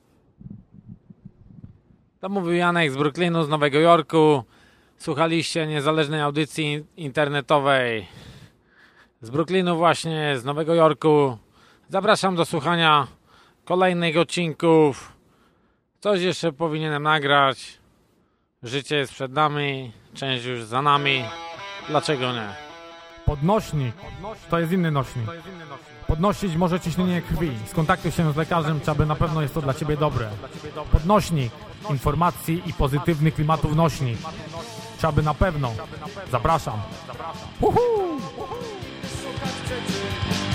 To mówił Janek z Brooklynu, z Nowego Jorku. Słuchaliście niezależnej audycji internetowej z Brooklynu właśnie, z Nowego Jorku. Zapraszam do słuchania kolejnych odcinków. Coś jeszcze powinienem nagrać. Życie jest przed nami, część już za nami. Dlaczego nie? Podnośnik. To jest inny nośnik. Podnosić może ciśnienie krwi. Skontaktuj się z lekarzem, czy aby na pewno jest to dla Ciebie dobre. Podnośnik. Informacji i pozytywnych klimatów nośnik. Czy aby na pewno. Zapraszam. Uhu!